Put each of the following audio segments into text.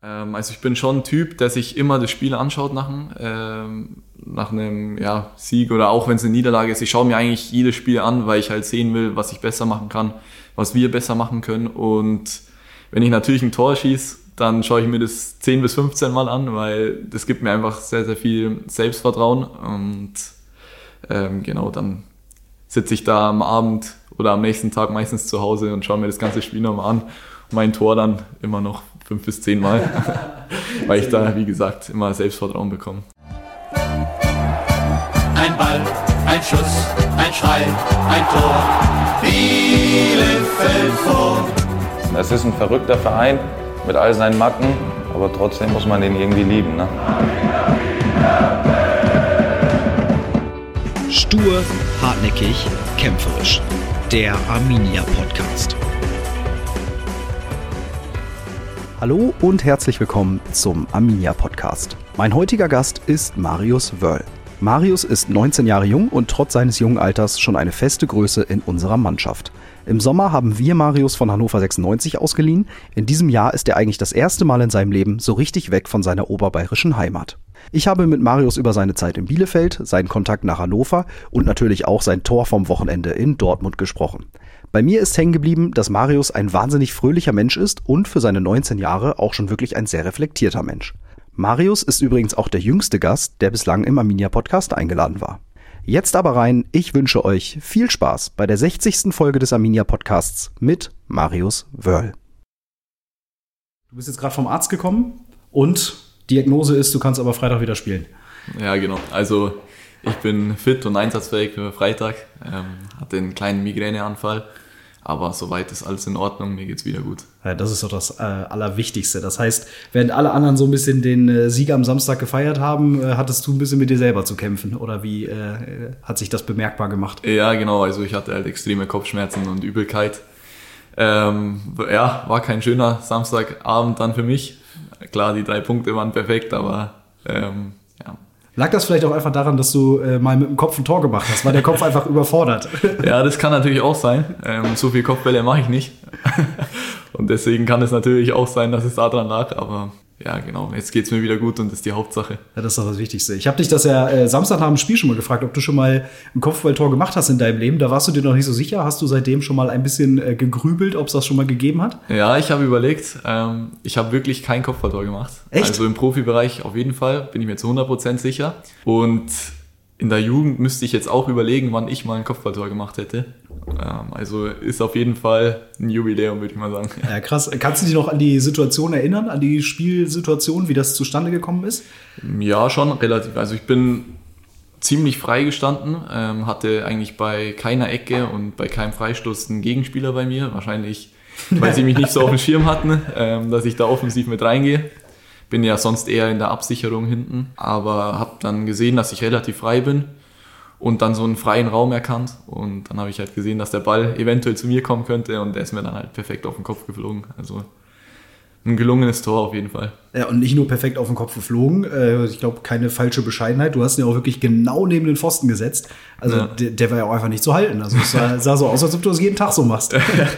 Also ich bin schon ein Typ, der sich immer das Spiel anschaut nach einem Sieg oder auch wenn es eine Niederlage ist. Ich schaue mir eigentlich jedes Spiel an, weil ich halt sehen will, was ich besser machen kann, was wir besser machen können. Und wenn ich natürlich ein Tor schieße, dann schaue ich mir das 10 bis 15 Mal an, weil das gibt mir einfach sehr, sehr viel Selbstvertrauen. Und dann sitze ich da am Abend oder am nächsten Tag meistens zu Hause und schaue mir das ganze Spiel nochmal an. Und mein Tor dann immer noch 5 bis 10 Mal, weil ich da, wie gesagt, immer Selbstvertrauen bekomme. Ein Ball, ein Schuss, ein Schrei, ein Tor, Bielefeld vor. Es ist ein verrückter Verein mit all seinen Macken, aber trotzdem muss man den irgendwie lieben, ne? Stur, hartnäckig, kämpferisch. Der Arminia Podcast. Hallo und herzlich willkommen zum Arminia Podcast. Mein heutiger Gast ist Marius Wörl. Marius ist 19 Jahre jung und trotz seines jungen Alters schon eine feste Größe in unserer Mannschaft. Im Sommer haben wir Marius von Hannover 96 ausgeliehen. In diesem Jahr ist er eigentlich das erste Mal in seinem Leben so richtig weg von seiner oberbayerischen Heimat. Ich habe mit Marius über seine Zeit in Bielefeld, seinen Kontakt nach Hannover und natürlich auch sein Tor vom Wochenende in Dortmund gesprochen. Bei mir ist hängen geblieben, dass Marius ein wahnsinnig fröhlicher Mensch ist und für seine 19 Jahre auch schon wirklich ein sehr reflektierter Mensch. Marius ist übrigens auch der jüngste Gast, der bislang im Arminia Podcast eingeladen war. Jetzt aber rein, ich wünsche euch viel Spaß bei der 60. Folge des Arminia Podcasts mit Marius Wörl. Du bist jetzt gerade vom Arzt gekommen und Diagnose ist, du kannst aber Freitag wieder spielen. Ja, genau. Also ich bin fit und einsatzfähig für Freitag. Hatte einen kleinen Migräneanfall, aber soweit ist alles in Ordnung, mir geht's wieder gut. Ja, das ist doch das Allerwichtigste. Das heißt, während alle anderen so ein bisschen den Sieg am Samstag gefeiert haben, hattest du ein bisschen mit dir selber zu kämpfen? Oder wie hat sich das bemerkbar gemacht? Ja, genau. Also ich hatte halt extreme Kopfschmerzen und Übelkeit. War kein schöner Samstagabend dann für mich. Klar, die 3 Punkte waren perfekt, aber Lag das vielleicht auch einfach daran, dass du mal mit dem Kopf ein Tor gemacht hast? War der Kopf einfach überfordert? Ja, das kann natürlich auch sein. So viel Kopfbälle mache ich nicht. Und deswegen kann es natürlich auch sein, dass es daran lag. Aber ja, genau, jetzt geht's mir wieder gut und das ist die Hauptsache. Ja, das ist doch das Wichtigste. Ich habe dich das ja Samstag nach dem Spiel schon mal gefragt, ob du schon mal ein Kopfballtor gemacht hast in deinem Leben. Da warst du dir noch nicht so sicher. Hast du seitdem schon mal ein bisschen gegrübelt, ob es das schon mal gegeben hat? Ja, ich habe überlegt. Ich habe wirklich kein Kopfballtor gemacht. Echt? Also im Profibereich auf jeden Fall, bin ich mir zu 100% sicher. Und in der Jugend müsste ich jetzt auch überlegen, wann ich mal ein Kopfballtor gemacht hätte. Also ist auf jeden Fall ein Jubiläum, würde ich mal sagen. Ja, krass. Kannst du dich noch an die Situation erinnern, an die Spielsituation, wie das zustande gekommen ist? Ja, schon relativ. Also ich bin ziemlich frei gestanden, hatte eigentlich bei keiner Ecke und bei keinem Freistoß einen Gegenspieler bei mir. Wahrscheinlich, weil sie mich nicht so auf dem Schirm hatten, dass ich da offensiv mit reingehe. Bin ja sonst eher in der Absicherung hinten, aber habe dann gesehen, dass ich relativ frei bin und dann so einen freien Raum erkannt und dann habe ich halt gesehen, dass der Ball eventuell zu mir kommen könnte und der ist mir dann halt perfekt auf den Kopf geflogen. Also ein gelungenes Tor auf jeden Fall. Ja, und nicht nur perfekt auf den Kopf geflogen, ich glaube, keine falsche Bescheidenheit. Du hast ihn ja auch wirklich genau neben den Pfosten gesetzt. Also ja. Der war ja auch einfach nicht zu halten. Also es sah so aus, als ob du das jeden Tag so machst.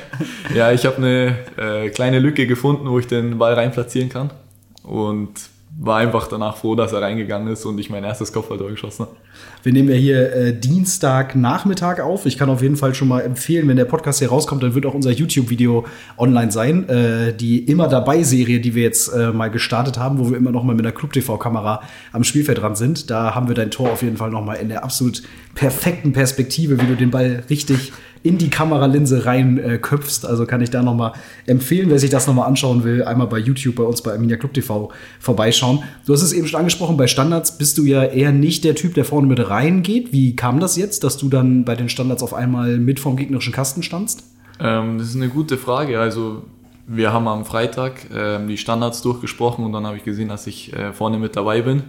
Ja, ich habe eine kleine Lücke gefunden, wo ich den Ball rein platzieren kann. Und war einfach danach froh, dass er reingegangen ist und ich mein erstes Kopfballtor geschossen habe. Wir nehmen ja hier Dienstagnachmittag auf. Ich kann auf jeden Fall schon mal empfehlen, wenn der Podcast hier rauskommt, dann wird auch unser YouTube-Video online sein. Die Immer-Dabei-Serie, die wir jetzt mal gestartet haben, wo wir immer noch mal mit einer Club-TV-Kamera am Spielfeld dran sind. Da haben wir dein Tor auf jeden Fall noch mal in der absolut perfekten Perspektive, wie du den Ball richtig in die Kameralinse rein köpfst. Also kann ich da noch mal empfehlen, wer sich das noch mal anschauen will, einmal bei YouTube bei uns bei Arminia Club TV vorbeischauen. Du hast es eben schon angesprochen, bei Standards bist du ja eher nicht der Typ, der vorne mit reingeht. Wie kam das jetzt, dass du dann bei den Standards auf einmal mit vom gegnerischen Kasten standst? Das ist eine gute Frage. Also wir haben am Freitag die Standards durchgesprochen und dann habe ich gesehen, dass ich vorne mit dabei bin.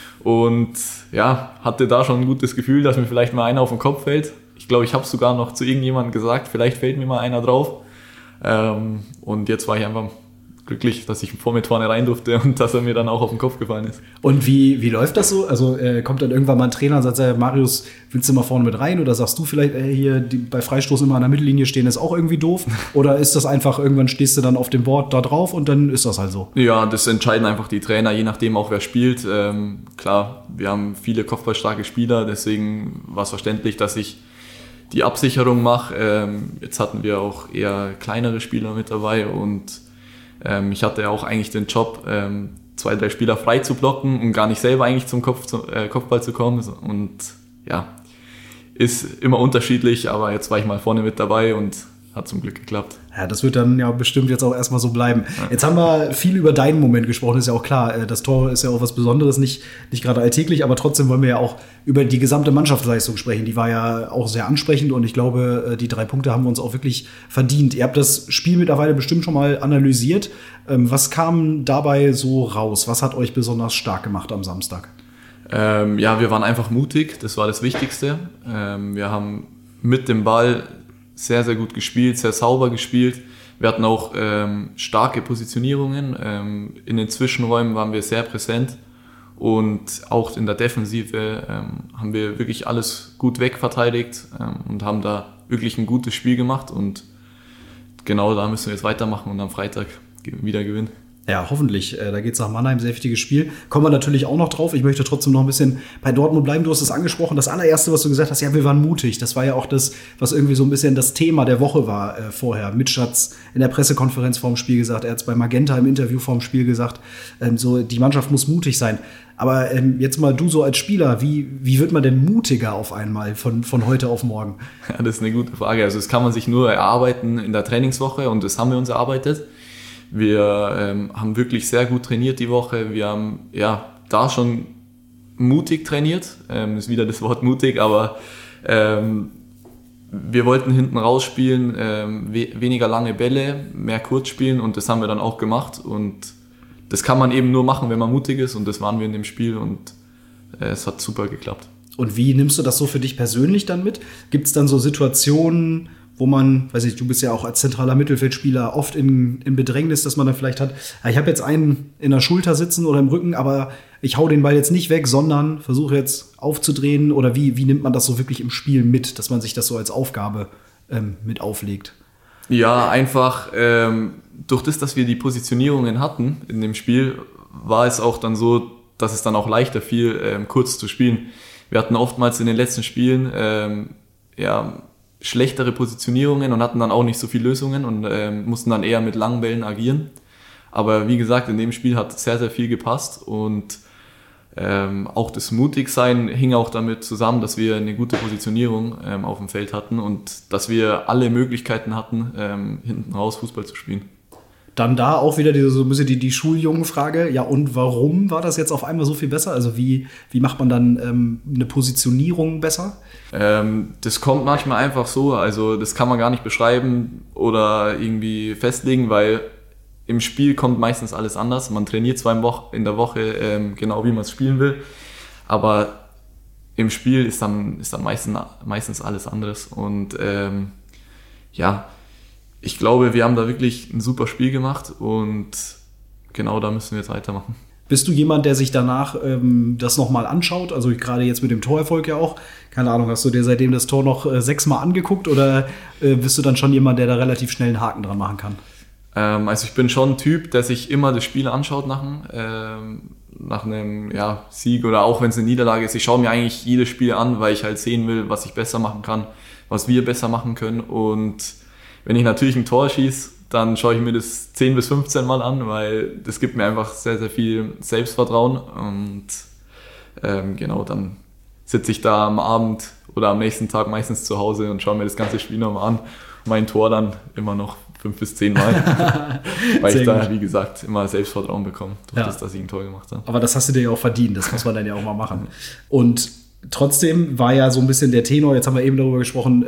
Und ja, hatte da schon ein gutes Gefühl, dass mir vielleicht mal einer auf den Kopf fällt. Ich glaube, ich habe es sogar noch zu irgendjemandem gesagt, vielleicht fällt mir mal einer drauf. Und jetzt war ich einfach glücklich, dass ich mit vorne rein durfte und dass er mir dann auch auf den Kopf gefallen ist. Und wie läuft das so? Also kommt dann irgendwann mal ein Trainer und sagt, Marius, willst du mal vorne mit rein? Oder sagst du vielleicht, hier bei Freistoß immer an der Mittellinie stehen, ist auch irgendwie doof? Oder ist das einfach, irgendwann stehst du dann auf dem Board da drauf und dann ist das halt so? Ja, das entscheiden einfach die Trainer, je nachdem auch wer spielt. Klar, wir haben viele kopfballstarke Spieler, deswegen war es verständlich, dass ich die Absicherung mache. Jetzt hatten wir auch eher kleinere Spieler mit dabei und ich hatte ja auch eigentlich den Job, 2, 3 Spieler frei zu blocken und gar nicht selber eigentlich zum Kopfball zu kommen. Und ja, ist immer unterschiedlich, aber jetzt war ich mal vorne mit dabei und hat zum Glück geklappt. Ja, das wird dann ja bestimmt jetzt auch erstmal so bleiben. Ja. Jetzt haben wir viel über deinen Moment gesprochen, ist ja auch klar. Das Tor ist ja auch was Besonderes, nicht gerade alltäglich, aber trotzdem wollen wir ja auch über die gesamte Mannschaftsleistung sprechen. Die war ja auch sehr ansprechend und ich glaube, die 3 Punkte haben wir uns auch wirklich verdient. Ihr habt das Spiel mittlerweile bestimmt schon mal analysiert. Was kam dabei so raus? Was hat euch besonders stark gemacht am Samstag? Ja, wir waren einfach mutig, das war das Wichtigste. Wir haben mit dem Ball sehr, sehr gut gespielt, sehr sauber gespielt. Wir hatten auch starke Positionierungen. In den Zwischenräumen waren wir sehr präsent und auch in der Defensive haben wir wirklich alles gut wegverteidigt und haben da wirklich ein gutes Spiel gemacht und genau da müssen wir jetzt weitermachen und am Freitag wieder gewinnen. Ja, hoffentlich. Da geht es nach Mannheim, sehr wichtiges Spiel. Kommen wir natürlich auch noch drauf. Ich möchte trotzdem noch ein bisschen bei Dortmund bleiben. Du hast es angesprochen. Das allererste, was du gesagt hast, ja, wir waren mutig. Das war ja auch das, was irgendwie so ein bisschen das Thema der Woche war vorher. Mitch hat's in der Pressekonferenz vorm Spiel gesagt. Er hat es bei Magenta im Interview vorm Spiel gesagt. So, die Mannschaft muss mutig sein. Aber jetzt mal du so als Spieler, wie wird man denn mutiger auf einmal von heute auf morgen? Ja, das ist eine gute Frage. Also das kann man sich nur erarbeiten in der Trainingswoche und das haben wir uns erarbeitet. Wir haben wirklich sehr gut trainiert die Woche. Wir haben ja da schon mutig trainiert. Ist wieder das Wort mutig, aber wir wollten hinten rausspielen, weniger lange Bälle, mehr kurz spielen und das haben wir dann auch gemacht. Und das kann man eben nur machen, wenn man mutig ist und das waren wir in dem Spiel und es hat super geklappt. Und wie nimmst du das so für dich persönlich dann mit? Gibt es dann so Situationen, wo man, weiß ich, du bist ja auch als zentraler Mittelfeldspieler oft in Bedrängnis, dass man dann vielleicht hat, ich habe jetzt einen in der Schulter sitzen oder im Rücken, aber ich hau den Ball jetzt nicht weg, sondern versuche jetzt aufzudrehen oder wie nimmt man das so wirklich im Spiel mit, dass man sich das so als Aufgabe mit auflegt? Ja, einfach durch das, dass wir die Positionierungen hatten in dem Spiel, war es auch dann so, dass es dann auch leichter fiel, kurz zu spielen. Wir hatten oftmals in den letzten Spielen schlechtere Positionierungen und hatten dann auch nicht so viele Lösungen und mussten dann eher mit langen Bällen agieren. Aber wie gesagt, in dem Spiel hat sehr, sehr viel gepasst und auch das Mutigsein hing auch damit zusammen, dass wir eine gute Positionierung auf dem Feld hatten und dass wir alle Möglichkeiten hatten, hinten raus Fußball zu spielen. Dann da auch wieder so ein bisschen die Schuljungen-Frage. Ja, und warum war das jetzt auf einmal so viel besser? Also wie macht man dann eine Positionierung besser? Das kommt manchmal einfach so. Also das kann man gar nicht beschreiben oder irgendwie festlegen, weil im Spiel kommt meistens alles anders. Man trainiert zwar in der Woche genau, wie man es spielen will. Aber im Spiel ist dann meistens alles anderes. Und ich glaube, wir haben da wirklich ein super Spiel gemacht und genau da müssen wir jetzt weitermachen. Bist du jemand, der sich danach das nochmal anschaut? Also gerade jetzt mit dem Torerfolg ja auch. Keine Ahnung, hast du dir seitdem das Tor noch 6-mal angeguckt oder bist du dann schon jemand, der da relativ schnell einen Haken dran machen kann? Also ich bin schon ein Typ, der sich immer das Spiel anschaut nach einem Sieg oder auch wenn es eine Niederlage ist. Ich schaue mir eigentlich jedes Spiel an, weil ich halt sehen will, was ich besser machen kann, was wir besser machen können und wenn ich natürlich ein Tor schieße, dann schaue ich mir das 10 bis 15 Mal an, weil das gibt mir einfach sehr, sehr viel Selbstvertrauen und dann sitze ich da am Abend oder am nächsten Tag meistens zu Hause und schaue mir das ganze Spiel nochmal an. Mein Tor dann immer noch 5 bis 10 Mal, weil ich da, wie gesagt, immer Selbstvertrauen bekomme, durch das, dass ich ein Tor gemacht habe. Aber das hast du dir ja auch verdient, das muss man dann ja auch mal machen. Und trotzdem war ja so ein bisschen der Tenor, jetzt haben wir eben darüber gesprochen,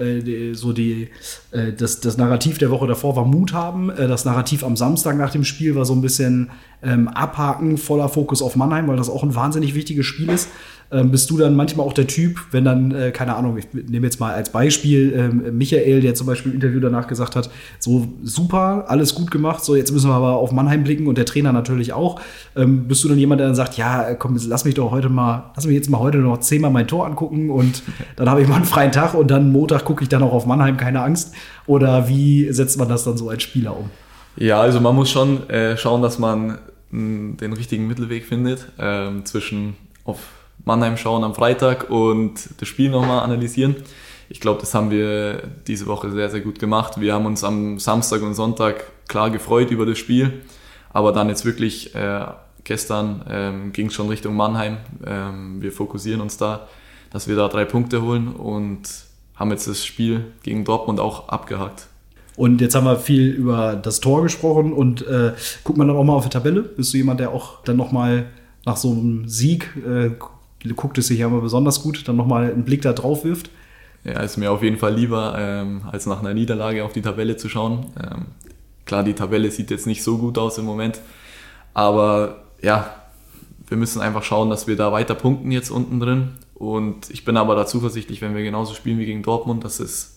das Narrativ der Woche davor war Mut haben. Das Narrativ am Samstag nach dem Spiel war so ein bisschen abhaken, voller Fokus auf Mannheim, weil das auch ein wahnsinnig wichtiges Spiel ist. Bist du dann manchmal auch der Typ, wenn dann, keine Ahnung, ich nehme jetzt mal als Beispiel Michael, der zum Beispiel im Interview danach gesagt hat, so super, alles gut gemacht, so jetzt müssen wir aber auf Mannheim blicken und der Trainer natürlich auch. Bist du dann jemand, der dann sagt, ja, komm, lass mich jetzt mal heute noch 10-mal mein Tor angucken und dann habe ich mal einen freien Tag und dann Montag gucke ich dann auch auf Mannheim, keine Angst. Oder wie setzt man das dann so als Spieler um? Ja, also man muss schon schauen, dass man den richtigen Mittelweg findet, zwischen auf Mannheim schauen am Freitag und das Spiel nochmal analysieren. Ich glaube, das haben wir diese Woche sehr, sehr gut gemacht. Wir haben uns am Samstag und Sonntag klar gefreut über das Spiel, aber dann jetzt wirklich gestern ging es schon Richtung Mannheim. Wir fokussieren uns da, dass wir da 3 Punkte holen und haben jetzt das Spiel gegen Dortmund auch abgehakt. Und jetzt haben wir viel über das Tor gesprochen und guckt man dann auch mal auf die Tabelle? Bist du jemand, der auch dann nochmal nach so einem Sieg, guckt es sich ja immer besonders gut, dann nochmal einen Blick da drauf wirft? Ja, ist mir auf jeden Fall lieber, als nach einer Niederlage auf die Tabelle zu schauen. Klar, die Tabelle sieht jetzt nicht so gut aus im Moment, aber ja, wir müssen einfach schauen, dass wir da weiter punkten jetzt unten drin. Und ich bin aber da zuversichtlich, wenn wir genauso spielen wie gegen Dortmund, dass es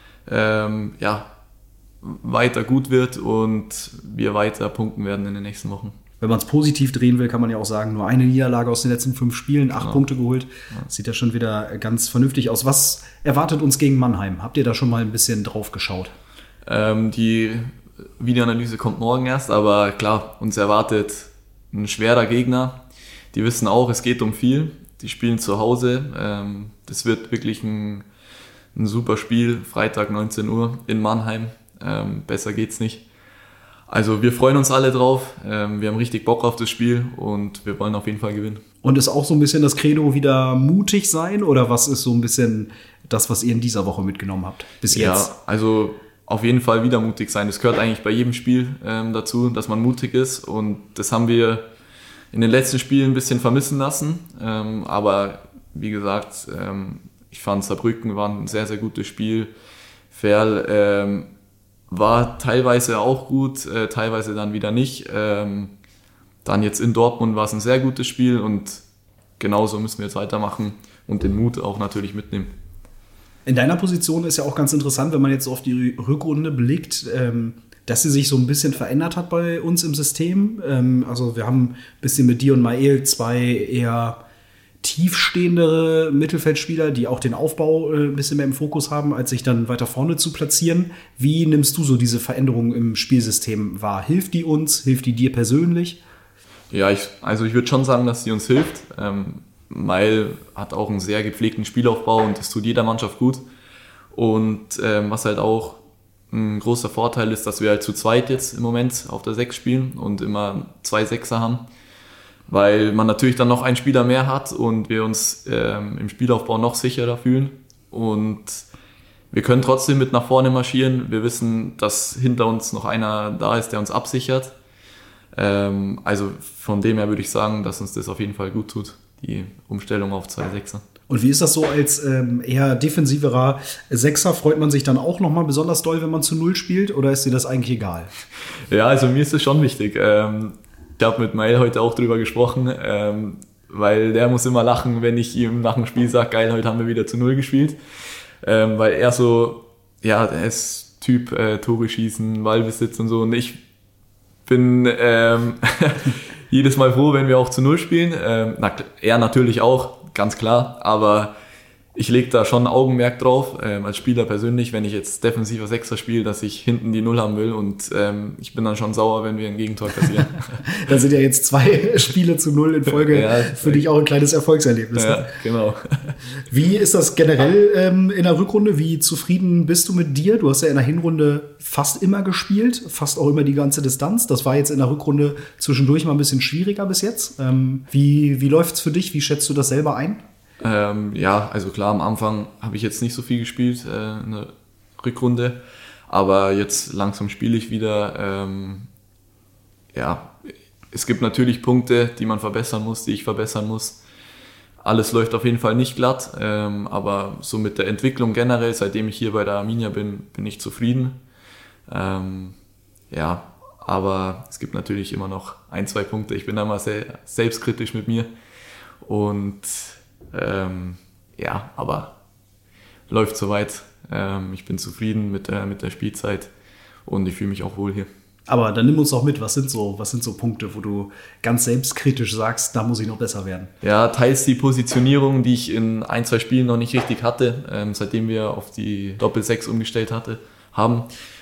weiter gut wird und wir weiter punkten werden in den nächsten Wochen. Wenn man es positiv drehen will, kann man ja auch sagen, nur eine Niederlage aus den letzten 5 Spielen, 8 Punkte geholt. Sieht ja schon wieder ganz vernünftig aus. Was erwartet uns gegen Mannheim? Habt ihr da schon mal ein bisschen drauf geschaut? Die Videoanalyse kommt morgen erst, aber klar, uns erwartet ein schwerer Gegner. Die wissen auch, es geht um viel. Die spielen zu Hause. Das wird wirklich ein super Spiel. Freitag 19 Uhr in Mannheim. Besser geht's nicht. Also wir freuen uns alle drauf, wir haben richtig Bock auf das Spiel und wir wollen auf jeden Fall gewinnen. Und ist auch so ein bisschen das Credo wieder mutig sein oder was ist so ein bisschen das, was ihr in dieser Woche mitgenommen habt bis jetzt? Ja, also auf jeden Fall wieder mutig sein. Das gehört eigentlich bei jedem Spiel dazu, dass man mutig ist und das haben wir in den letzten Spielen ein bisschen vermissen lassen. Aber wie gesagt, ich fand Saarbrücken war ein sehr, sehr gutes Spiel. Ferl war teilweise auch gut, teilweise dann wieder nicht. Dann jetzt in Dortmund war es ein sehr gutes Spiel und genauso müssen wir jetzt weitermachen und den Mut auch natürlich mitnehmen. In deiner Position ist ja auch ganz interessant, wenn man jetzt auf die Rückrunde blickt, dass sie sich so ein bisschen verändert hat bei uns im System. Also wir haben ein bisschen mit dir und Mael 2 eher tiefstehendere Mittelfeldspieler, die auch den Aufbau ein bisschen mehr im Fokus haben, als sich dann weiter vorne zu platzieren. Wie nimmst du so diese Veränderungen im Spielsystem wahr? Hilft die uns? Hilft die dir persönlich? Ja, ich würde schon sagen, dass sie uns hilft. Mael hat auch einen sehr gepflegten Spielaufbau und das tut jeder Mannschaft gut. Und was halt auch ein großer Vorteil ist, dass wir halt zu zweit jetzt im Moment auf der 6 spielen und immer 2 Sechser haben. Weil man natürlich dann noch einen Spieler mehr hat und wir uns im Spielaufbau noch sicherer fühlen. Und wir können trotzdem mit nach vorne marschieren. Wir wissen, dass hinter uns noch einer da ist, der uns absichert. Also von dem her würde ich sagen, dass uns das auf jeden Fall gut tut, die Umstellung auf 2 Sechser. Und wie ist das so als eher defensiverer Sechser? Freut man sich dann auch nochmal besonders doll, wenn man zu 0 spielt? Oder ist dir das eigentlich egal? Ja, also mir ist das schon wichtig. Ich habe mit Mael heute auch drüber gesprochen, weil der muss immer lachen, wenn ich ihm nach dem Spiel sage, geil, heute haben wir wieder zu 0 gespielt. Weil er so, ja, der ist Typ Tore schießen, Ballbesitz und so. Und ich bin jedes Mal froh, wenn wir auch zu 0 spielen. Er natürlich auch, ganz klar, aber ich lege da schon Augenmerk drauf, als Spieler persönlich, wenn ich jetzt defensiver Sechser spiele, dass ich hinten die 0 haben will und ich bin dann schon sauer, wenn wir ein Gegentor kassieren. Da sind ja jetzt 2 Spiele zu 0 in Folge, ja, für dich auch ein kleines Erfolgserlebnis. Ja, ne? Genau. Wie ist das generell in der Rückrunde? Wie zufrieden bist du mit dir? Du hast ja in der Hinrunde fast immer gespielt, fast auch immer die ganze Distanz. Das war jetzt in der Rückrunde zwischendurch mal ein bisschen schwieriger bis jetzt. Wie läuft's für dich? Wie schätzt du das selber ein? Ja, also klar, am Anfang habe ich jetzt nicht so viel gespielt in der Rückrunde, aber jetzt langsam spiele ich wieder. Ja, es gibt natürlich Punkte, die man verbessern muss, die ich verbessern muss. Alles läuft auf jeden Fall nicht glatt, aber so mit der Entwicklung generell, seitdem ich hier bei der Arminia bin ich zufrieden. Ja, aber es gibt natürlich immer noch 1, 2 Punkte. Ich bin da mal sehr selbstkritisch mit mir und Ja, aber läuft soweit. Ich bin zufrieden mit der Spielzeit und ich fühle mich auch wohl hier. Aber dann nimm uns doch mit, was sind so Punkte, wo du ganz selbstkritisch sagst, da muss ich noch besser werden? Ja, teils die Positionierung, die ich in 1-2 Spielen noch nicht richtig hatte, seitdem wir auf die Doppel-6 umgestellt haben.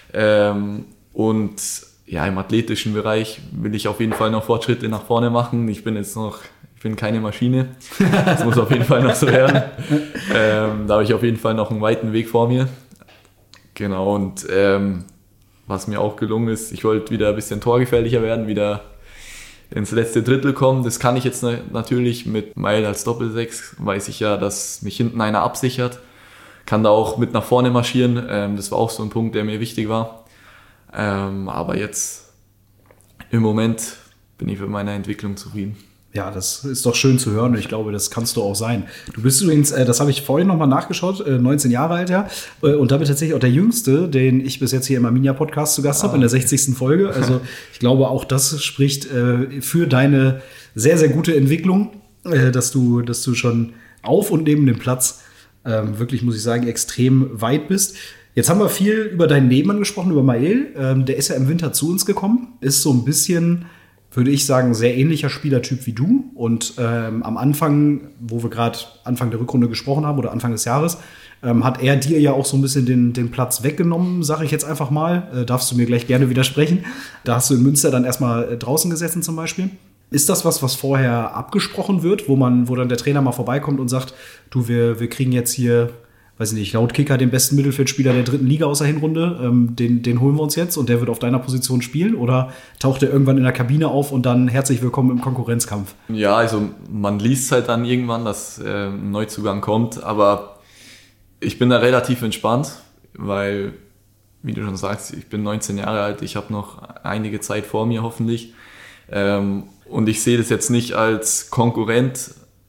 Und ja, im athletischen Bereich will ich auf jeden Fall noch Fortschritte nach vorne machen. Ich bin keine Maschine. Das muss auf jeden Fall noch so werden. Da habe ich auf jeden Fall noch einen weiten Weg vor mir. Genau, und was mir auch gelungen ist, ich wollte wieder ein bisschen torgefährlicher werden, wieder ins letzte Drittel kommen. Das kann ich jetzt natürlich mit Meil als Doppel-6, weiß ich ja, dass mich hinten einer absichert. Kann da auch mit nach vorne marschieren. Das war auch so ein Punkt, der mir wichtig war. Aber jetzt im Moment bin ich mit meiner Entwicklung zufrieden. Ja, das ist doch schön zu hören und ich glaube, das kannst du auch sein. Du bist übrigens, das habe ich vorhin nochmal nachgeschaut, 19 Jahre alt, ja, und damit tatsächlich auch der Jüngste, den ich bis jetzt hier im Arminia-Podcast zu Gast habe, in der 60. Folge. Also ich glaube, auch das spricht für deine sehr, sehr gute Entwicklung, dass du schon auf und neben dem Platz wirklich, muss ich sagen, extrem weit bist. Jetzt haben wir viel über deinen Nebenmann gesprochen, über Mael. Der ist ja im Winter zu uns gekommen, ist so ein bisschen, würde ich sagen, sehr ähnlicher Spielertyp wie du. Und am Anfang, wo wir gerade Anfang der Rückrunde gesprochen haben oder Anfang des Jahres, hat er dir ja auch so ein bisschen den Platz weggenommen, sage ich jetzt einfach mal. Darfst du mir gleich gerne widersprechen. Da hast du in Münster dann erstmal draußen gesessen zum Beispiel. Ist das was vorher abgesprochen wird, wo dann der Trainer mal vorbeikommt und sagt, du, wir kriegen jetzt hier, weiß ich nicht, laut Kicker den besten Mittelfeldspieler der 3. Liga aus der Hinrunde, den holen wir uns jetzt und der wird auf deiner Position spielen? Oder taucht er irgendwann in der Kabine auf und dann herzlich willkommen im Konkurrenzkampf? Ja, also man liest halt dann irgendwann, dass ein Neuzugang kommt, aber ich bin da relativ entspannt, weil, wie du schon sagst, ich bin 19 Jahre alt, ich habe noch einige Zeit vor mir hoffentlich und ich sehe das jetzt nicht als Konkurrent,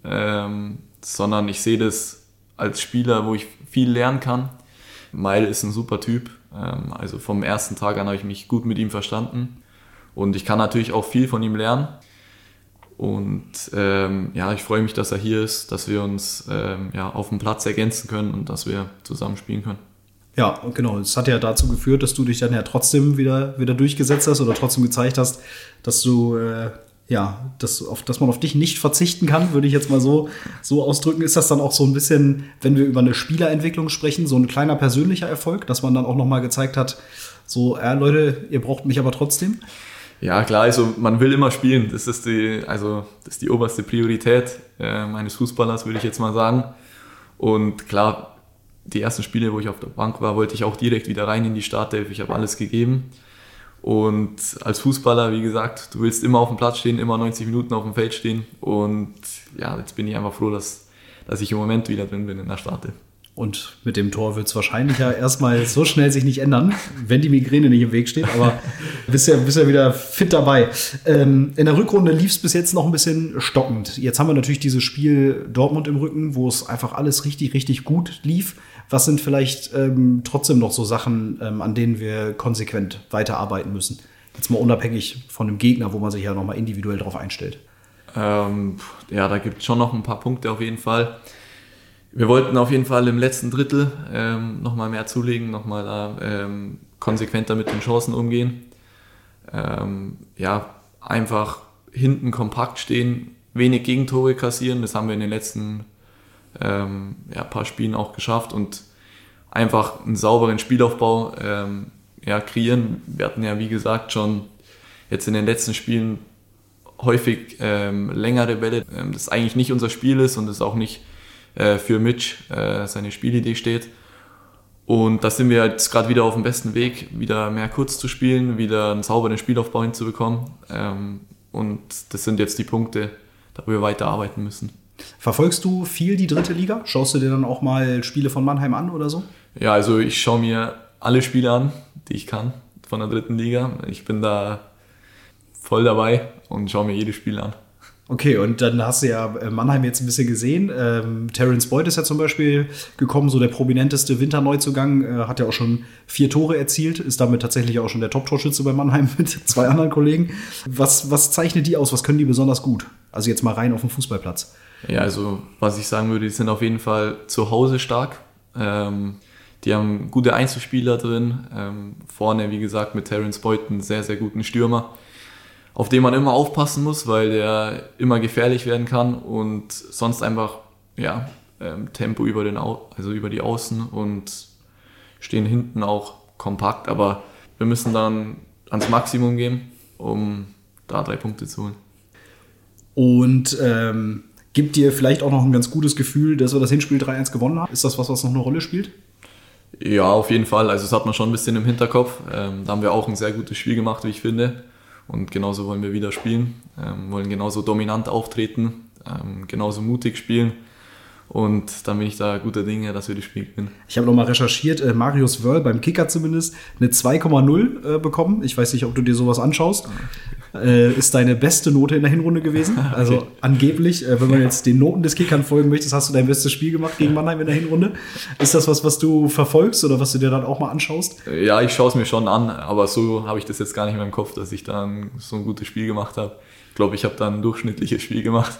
sondern ich sehe das als Spieler, wo ich viel lernen kann. Meil ist ein super Typ. Also vom ersten Tag an habe ich mich gut mit ihm verstanden. Und ich kann natürlich auch viel von ihm lernen. Und ja, ich freue mich, dass er hier ist, dass wir uns auf dem Platz ergänzen können und dass wir zusammen spielen können. Ja, genau. Es hat ja dazu geführt, dass du dich dann ja trotzdem wieder durchgesetzt hast oder trotzdem gezeigt hast, dass du dass man auf dich nicht verzichten kann, würde ich jetzt mal so ausdrücken. Ist das dann auch so ein bisschen, wenn wir über eine Spielerentwicklung sprechen, so ein kleiner persönlicher Erfolg, dass man dann auch nochmal gezeigt hat, so, Leute, ihr braucht mich aber trotzdem? Ja, klar, also man will immer spielen. Das ist die oberste Priorität meines Fußballers, würde ich jetzt mal sagen. Und klar, die ersten Spiele, wo ich auf der Bank war, wollte ich auch direkt wieder rein in die Startelf. Ich habe alles gegeben. Und als Fußballer, wie gesagt, du willst immer auf dem Platz stehen, immer 90 Minuten auf dem Feld stehen. Und ja, jetzt bin ich einfach froh, dass ich im Moment wieder drin bin in der Startelf. Und mit dem Tor wird es wahrscheinlich ja erstmal so schnell sich nicht ändern, wenn die Migräne nicht im Weg steht. Aber bist ja wieder fit dabei. In der Rückrunde lief es bis jetzt noch ein bisschen stockend. Jetzt haben wir natürlich dieses Spiel Dortmund im Rücken, wo es einfach alles richtig, richtig gut lief. Was sind vielleicht trotzdem noch so Sachen, an denen wir konsequent weiterarbeiten müssen? Jetzt mal unabhängig von dem Gegner, wo man sich ja nochmal individuell drauf einstellt. Ja, da gibt es schon noch ein paar Punkte auf jeden Fall. Wir wollten auf jeden Fall im letzten Drittel nochmal mehr zulegen, nochmal da konsequenter mit den Chancen umgehen. Einfach hinten kompakt stehen, wenig Gegentore kassieren, das haben wir in den letzten paar Spielen auch geschafft und einfach einen sauberen Spielaufbau kreieren. Wir hatten ja, wie gesagt, schon jetzt in den letzten Spielen häufig längere Bälle, das eigentlich nicht unser Spiel ist und das auch nicht für Mitch seine Spielidee steht. Und da sind wir jetzt gerade wieder auf dem besten Weg, wieder mehr kurz zu spielen, wieder einen sauberen Spielaufbau hinzubekommen. Und das sind jetzt die Punkte, da wir weiterarbeiten müssen. Verfolgst du viel die 3. Liga? Schaust du dir dann auch mal Spiele von Mannheim an oder so? Ja, also ich schaue mir alle Spiele an, die ich kann von der 3. Liga. Ich bin da voll dabei und schaue mir jedes Spiel an. Okay, und dann hast du ja Mannheim jetzt ein bisschen gesehen. Terence Boyd ist ja zum Beispiel gekommen, so der prominenteste Winterneuzugang, hat ja auch schon 4 Tore erzielt, ist damit tatsächlich auch schon der Top-Torschütze bei Mannheim mit 2 anderen Kollegen. Was zeichnet die aus? Was können die besonders gut? Also jetzt mal rein auf den Fußballplatz. Ja, also was ich sagen würde, die sind auf jeden Fall zu Hause stark. Die haben gute Einzelspieler drin. Vorne, wie gesagt, mit Terence Boyd einen sehr, sehr guten Stürmer, auf den man immer aufpassen muss, weil der immer gefährlich werden kann und sonst einfach Tempo über die Außen und stehen hinten auch kompakt. Aber wir müssen dann ans Maximum gehen, um da 3 Punkte zu holen. Und gibt dir vielleicht auch noch ein ganz gutes Gefühl, dass wir das Hinspiel 3-1 gewonnen haben? Ist das was noch eine Rolle spielt? Ja, auf jeden Fall. Also das hat man schon ein bisschen im Hinterkopf. Da haben wir auch ein sehr gutes Spiel gemacht, wie ich finde. Und genauso wollen wir wieder spielen. Wollen genauso dominant auftreten, genauso mutig spielen. Und dann bin ich da guter Dinge, dass wir das Spiel gewinnen. Ich habe nochmal recherchiert, Marius Wörl beim Kicker zumindest eine 2,0 bekommen. Ich weiß nicht, ob du dir sowas anschaust. Ist deine beste Note in der Hinrunde gewesen. Also okay. Angeblich, wenn man jetzt den Noten des Kickern folgen möchtest, hast du dein bestes Spiel gemacht gegen Mannheim in der Hinrunde. Ist das was du verfolgst oder was du dir dann auch mal anschaust? Ja, ich schaue es mir schon an, aber so habe ich das jetzt gar nicht mehr im Kopf, dass ich dann so ein gutes Spiel gemacht habe. Ich glaube, ich habe dann ein durchschnittliches Spiel gemacht.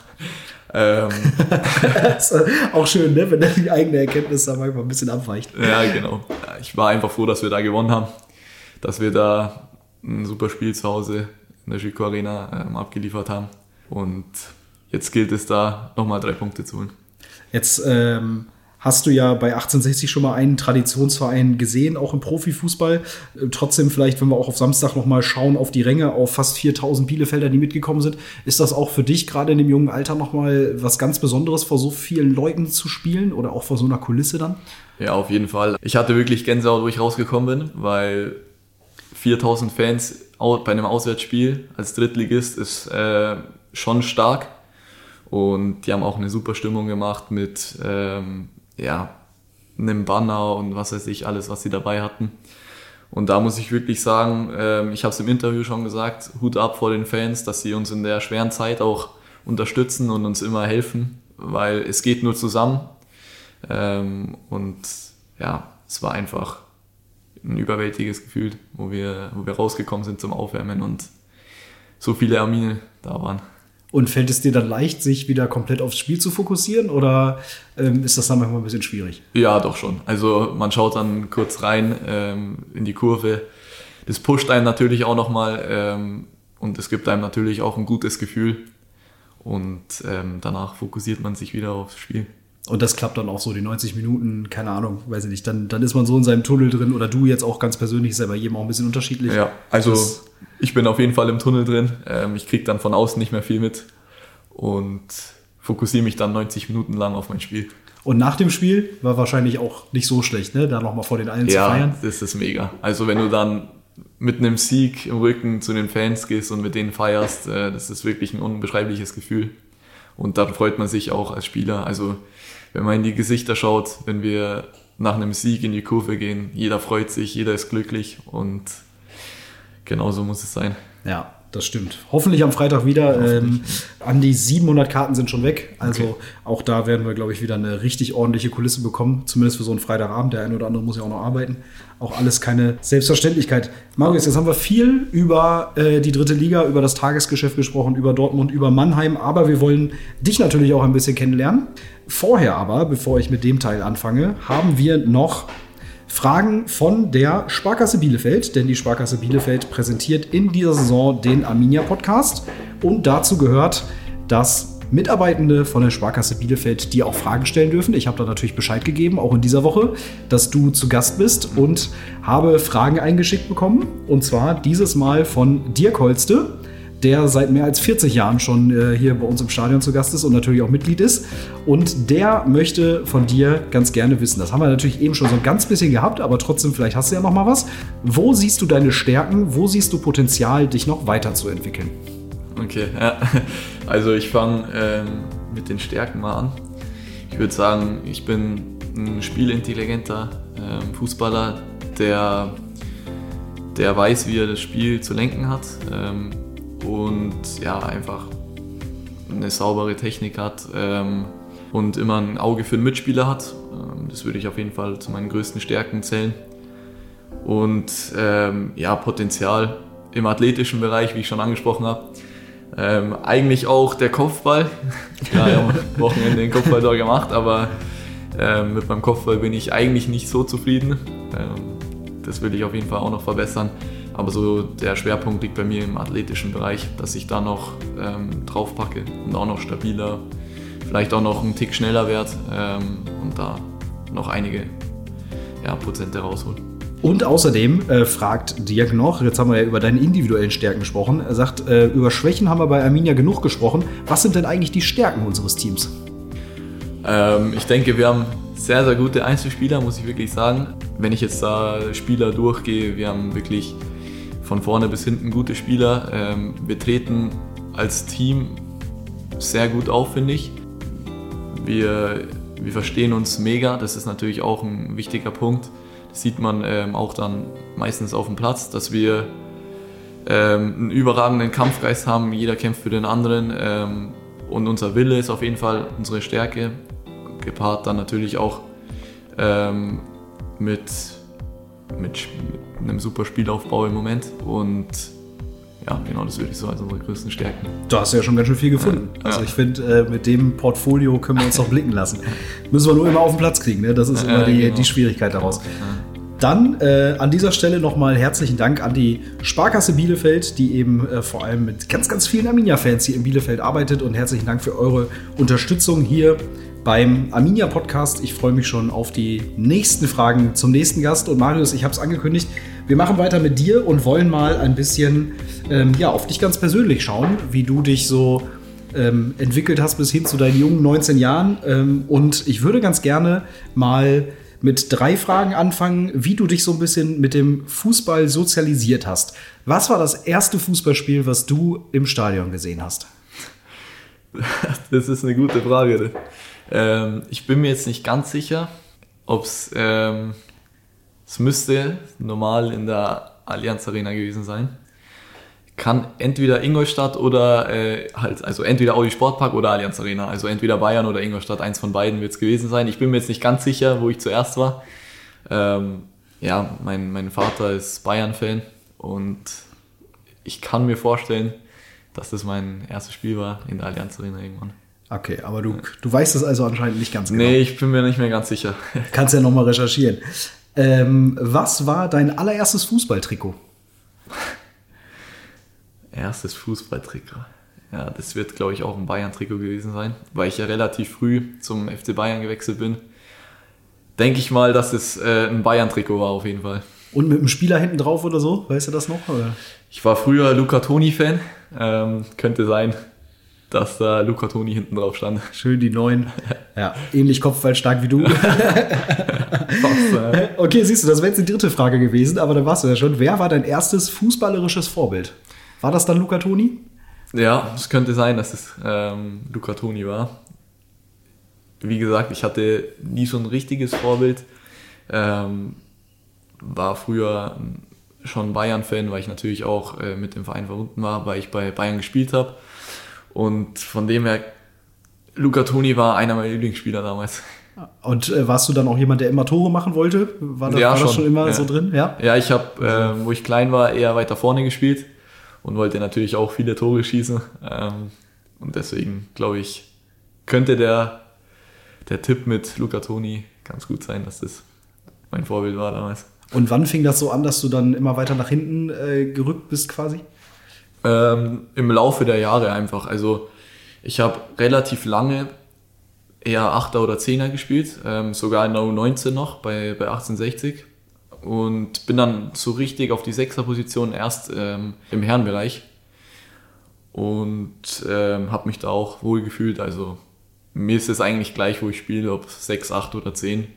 Das ist auch schön, ne? Wenn die eigene Erkenntnis da manchmal ein bisschen abweicht. Ja, genau. Ich war einfach froh, dass wir da gewonnen haben, dass wir da ein super Spiel zu Hause in der Schüco Arena abgeliefert haben. Und jetzt gilt es da, nochmal 3 Punkte zu holen. Jetzt hast du ja bei 1860 schon mal einen Traditionsverein gesehen, auch im Profifußball. Trotzdem vielleicht, wenn wir auch auf Samstag noch mal schauen auf die Ränge, auf fast 4000 Bielefelder, die mitgekommen sind. Ist das auch für dich gerade in dem jungen Alter noch mal was ganz Besonderes, vor so vielen Leuten zu spielen oder auch vor so einer Kulisse dann? Ja, auf jeden Fall. Ich hatte wirklich Gänsehaut, wo ich rausgekommen bin, weil 4000 Fans bei einem Auswärtsspiel als Drittligist ist schon stark. Und die haben auch eine super Stimmung gemacht mit einem Banner und was weiß ich, alles, was sie dabei hatten. Und da muss ich wirklich sagen, ich habe es im Interview schon gesagt, Hut ab vor den Fans, dass sie uns in der schweren Zeit auch unterstützen und uns immer helfen, weil es geht nur zusammen. Und ja, es war einfach ein überwältiges Gefühl, wo wir rausgekommen sind zum Aufwärmen und so viele Armine da waren. Und fällt es dir dann leicht, sich wieder komplett aufs Spiel zu fokussieren oder ist das dann manchmal ein bisschen schwierig? Ja, doch schon. Also man schaut dann kurz rein in die Kurve. Das pusht einen natürlich auch nochmal und es gibt einem natürlich auch ein gutes Gefühl. Und danach fokussiert man sich wieder aufs Spiel. Und das klappt dann auch so, die 90 Minuten, keine Ahnung, weiß ich nicht, dann ist man so in seinem Tunnel drin oder du jetzt auch ganz persönlich, ist ja bei jedem auch ein bisschen unterschiedlich. Ja, also ich bin auf jeden Fall im Tunnel drin, ich kriege dann von außen nicht mehr viel mit und fokussiere mich dann 90 Minuten lang auf mein Spiel. Und nach dem Spiel war wahrscheinlich auch nicht so schlecht, ne, da nochmal vor den allen zu feiern. Ja, das ist mega. Also wenn du dann mit einem Sieg im Rücken zu den Fans gehst und mit denen feierst, das ist wirklich ein unbeschreibliches Gefühl. Und dann freut man sich auch als Spieler. Also wenn man in die Gesichter schaut, wenn wir nach einem Sieg in die Kurve gehen, jeder freut sich, jeder ist glücklich und genauso muss es sein. Ja, das stimmt. Hoffentlich am Freitag wieder. An die 700 Karten sind schon weg. Also okay. Auch da werden wir, glaube ich, wieder eine richtig ordentliche Kulisse bekommen. Zumindest für so einen Freitagabend. Der eine oder andere muss ja auch noch arbeiten. Auch alles keine Selbstverständlichkeit. Marius, jetzt haben wir viel über die 3. Liga, über das Tagesgeschäft gesprochen, über Dortmund, über Mannheim. Aber wir wollen dich natürlich auch ein bisschen kennenlernen. Vorher aber, bevor ich mit dem Teil anfange, haben wir noch Fragen von der Sparkasse Bielefeld, denn die Sparkasse Bielefeld präsentiert in dieser Saison den Arminia-Podcast und dazu gehört, dass Mitarbeitende von der Sparkasse Bielefeld dir auch Fragen stellen dürfen. Ich habe da natürlich Bescheid gegeben, auch in dieser Woche, dass du zu Gast bist und habe Fragen eingeschickt bekommen und zwar dieses Mal von Dirk Holste, der seit mehr als 40 Jahren schon hier bei uns im Stadion zu Gast ist und natürlich auch Mitglied ist. Und der möchte von dir ganz gerne wissen. Das haben wir natürlich eben schon so ein ganz bisschen gehabt, aber trotzdem, vielleicht hast du ja noch mal was. Wo siehst du deine Stärken? Wo siehst du Potenzial, dich noch weiterzuentwickeln? Okay, ja. Also ich fange mit den Stärken mal an. Ich würde sagen, ich bin ein spielintelligenter Fußballer, der weiß, wie er das Spiel zu lenken hat. Und ja, einfach eine saubere Technik hat und immer ein Auge für den Mitspieler hat. Das würde ich auf jeden Fall zu meinen größten Stärken zählen. Und Potenzial im athletischen Bereich, wie ich schon angesprochen habe. Eigentlich auch der Kopfball. Ja, ich habe am Wochenende den Kopfball da gemacht, aber mit meinem Kopfball bin ich eigentlich nicht so zufrieden. Das will ich auf jeden Fall auch noch verbessern. Aber so der Schwerpunkt liegt bei mir im athletischen Bereich, dass ich da noch drauf packe und auch noch stabiler, vielleicht auch noch einen Tick schneller werde und da noch einige Prozente rausholen. Und außerdem fragt Dirk noch, jetzt haben wir ja über deine individuellen Stärken gesprochen, er sagt, über Schwächen haben wir bei Arminia genug gesprochen. Was sind denn eigentlich die Stärken unseres Teams? Ich denke, wir haben sehr, sehr gute Einzelspieler, muss ich wirklich sagen. Wenn ich jetzt da Spieler durchgehe, wir haben wirklich von vorne bis hinten gute Spieler. Wir treten als Team sehr gut auf, finde ich. Wir verstehen uns mega, das ist natürlich auch ein wichtiger Punkt. Das sieht man auch dann meistens auf dem Platz, dass wir einen überragenden Kampfgeist haben. Jeder kämpft für den anderen und unser Wille ist auf jeden Fall unsere Stärke, gepaart dann natürlich auch mit einem super Spielaufbau im Moment und ja, genau, das würde ich so als unsere größten Stärken. Du hast ja schon ganz schön viel gefunden. Also ich finde, mit dem Portfolio können wir uns noch blicken lassen. Müssen wir nur immer auf den Platz kriegen, ne? Das ist immer die Schwierigkeit daraus. Dann an dieser Stelle nochmal herzlichen Dank an die Sparkasse Bielefeld, die eben vor allem mit ganz, ganz vielen Arminia-Fans hier in Bielefeld arbeitet und herzlichen Dank für eure Unterstützung hier beim Arminia-Podcast. Ich freue mich schon auf die nächsten Fragen zum nächsten Gast. Und Marius, ich habe es angekündigt, wir machen weiter mit dir und wollen mal ein bisschen auf dich ganz persönlich schauen, wie du dich so entwickelt hast bis hin zu deinen jungen 19 Jahren. Und ich würde ganz gerne mal mit 3 Fragen anfangen, wie du dich so ein bisschen mit dem Fußball sozialisiert hast. Was war das erste Fußballspiel, was du im Stadion gesehen hast? Das ist eine gute Frage. Ich bin mir jetzt nicht ganz sicher, ob es müsste normal in der Allianz Arena gewesen sein. Kann entweder Ingolstadt oder also entweder Audi Sportpark oder Allianz Arena. Also entweder Bayern oder Ingolstadt, eins von beiden wird es gewesen sein. Ich bin mir jetzt nicht ganz sicher, wo ich zuerst war. Mein Vater ist Bayern-Fan und ich kann mir vorstellen, dass das mein erstes Spiel war in der Allianz Arena irgendwann. Okay, aber du weißt es also anscheinend nicht ganz genau. Nee, ich bin mir nicht mehr ganz sicher. Kannst ja nochmal recherchieren. Was war dein allererstes Fußballtrikot? Erstes Fußballtrikot. Ja, das wird, glaube ich, auch ein Bayern-Trikot gewesen sein, weil ich ja relativ früh zum FC Bayern gewechselt bin. Denke ich mal, dass es ein Bayern-Trikot war auf jeden Fall. Und mit einem Spieler hinten drauf oder so? Weißt du das noch? Oder? Ich war früher Luca Toni-Fan. Könnte sein, dass da Luca Toni hinten drauf stand. Schön die 9. Ja, ähnlich kopfballstark wie du. Okay, siehst du, das wäre jetzt die 3. Frage gewesen, aber da warst du ja schon. Wer war dein erstes fußballerisches Vorbild? War das dann Luca Toni? Ja, es könnte sein, dass es Luca Toni war. Wie gesagt, ich hatte nie so ein richtiges Vorbild. War früher schon Bayern-Fan, weil ich natürlich auch mit dem Verein verbunden war, weil ich bei Bayern gespielt habe. Und von dem her, Luca Toni war einer meiner Lieblingsspieler damals. Und warst du dann auch jemand, der immer Tore machen wollte? War das schon immer so drin? Ja, ich habe, wo ich klein war, eher weiter vorne gespielt und wollte natürlich auch viele Tore schießen. Und deswegen, glaube ich, könnte der Tipp mit Luca Toni ganz gut sein, dass das mein Vorbild war damals. Und wann fing das so an, dass du dann immer weiter nach hinten gerückt bist quasi? Im Laufe der Jahre einfach. Also ich habe relativ lange eher 8er oder 10er gespielt, sogar in der U19 noch bei 1860 und bin dann so richtig auf die 6er-Position erst im Herrenbereich und habe mich da auch wohl gefühlt. Also mir ist es eigentlich gleich, wo ich spiele, ob 6, 8 oder 10.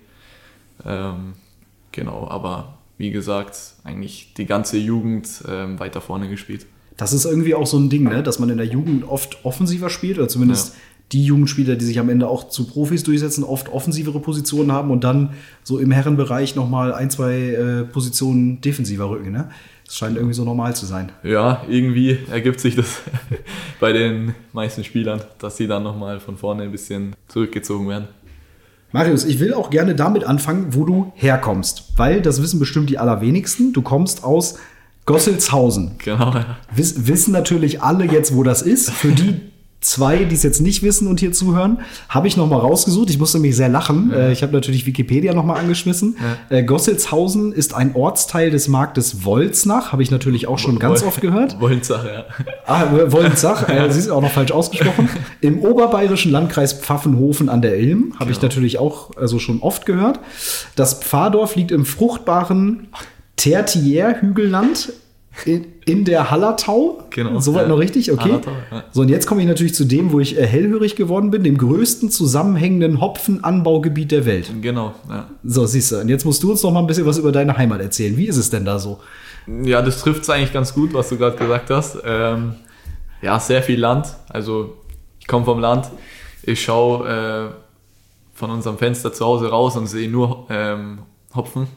Genau, aber wie gesagt, eigentlich die ganze Jugend weiter vorne gespielt. Das ist irgendwie auch so ein Ding, ne? Dass man in der Jugend oft offensiver spielt oder zumindest die Jugendspieler, die sich am Ende auch zu Profis durchsetzen, oft offensivere Positionen haben und dann so im Herrenbereich nochmal 1, 2 Positionen defensiver rücken. Ne? Das scheint irgendwie so normal zu sein. Ja, irgendwie ergibt sich das bei den meisten Spielern, dass sie dann nochmal von vorne ein bisschen zurückgezogen werden. Marius, ich will auch gerne damit anfangen, wo du herkommst. Weil, das wissen bestimmt die allerwenigsten, du kommst aus Gosselshausen. Genau, ja. Wissen natürlich alle jetzt, wo das ist. Für die 2, die es jetzt nicht wissen und hier zuhören, habe ich noch mal rausgesucht. Ich musste nämlich sehr lachen. Ja. Ich habe natürlich Wikipedia noch mal angeschmissen. Ja. Gosselshausen ist ein Ortsteil des Marktes Wolznach. Habe ich natürlich auch schon ganz oft gehört. Wolnzach, ja. Wolnzach, sie ist auch noch falsch ausgesprochen. Im oberbayerischen Landkreis Pfaffenhofen an der Ilm. Habe ich natürlich auch schon oft gehört. Das Pfarrdorf liegt im fruchtbaren Tertiärhügelland in der Hallertau. Genau. Soweit noch richtig? Okay. Hallertau, ja. So, und jetzt komme ich natürlich zu dem, wo ich hellhörig geworden bin, dem größten zusammenhängenden Hopfenanbaugebiet der Welt. Genau, ja. So, siehst du. Und jetzt musst du uns noch mal ein bisschen was über deine Heimat erzählen. Wie ist es denn da so? Ja, das trifft es eigentlich ganz gut, was du gerade gesagt hast. Ja, sehr viel Land. Also, ich komme vom Land. Ich schaue von unserem Fenster zu Hause raus und sehe nur Hopfen.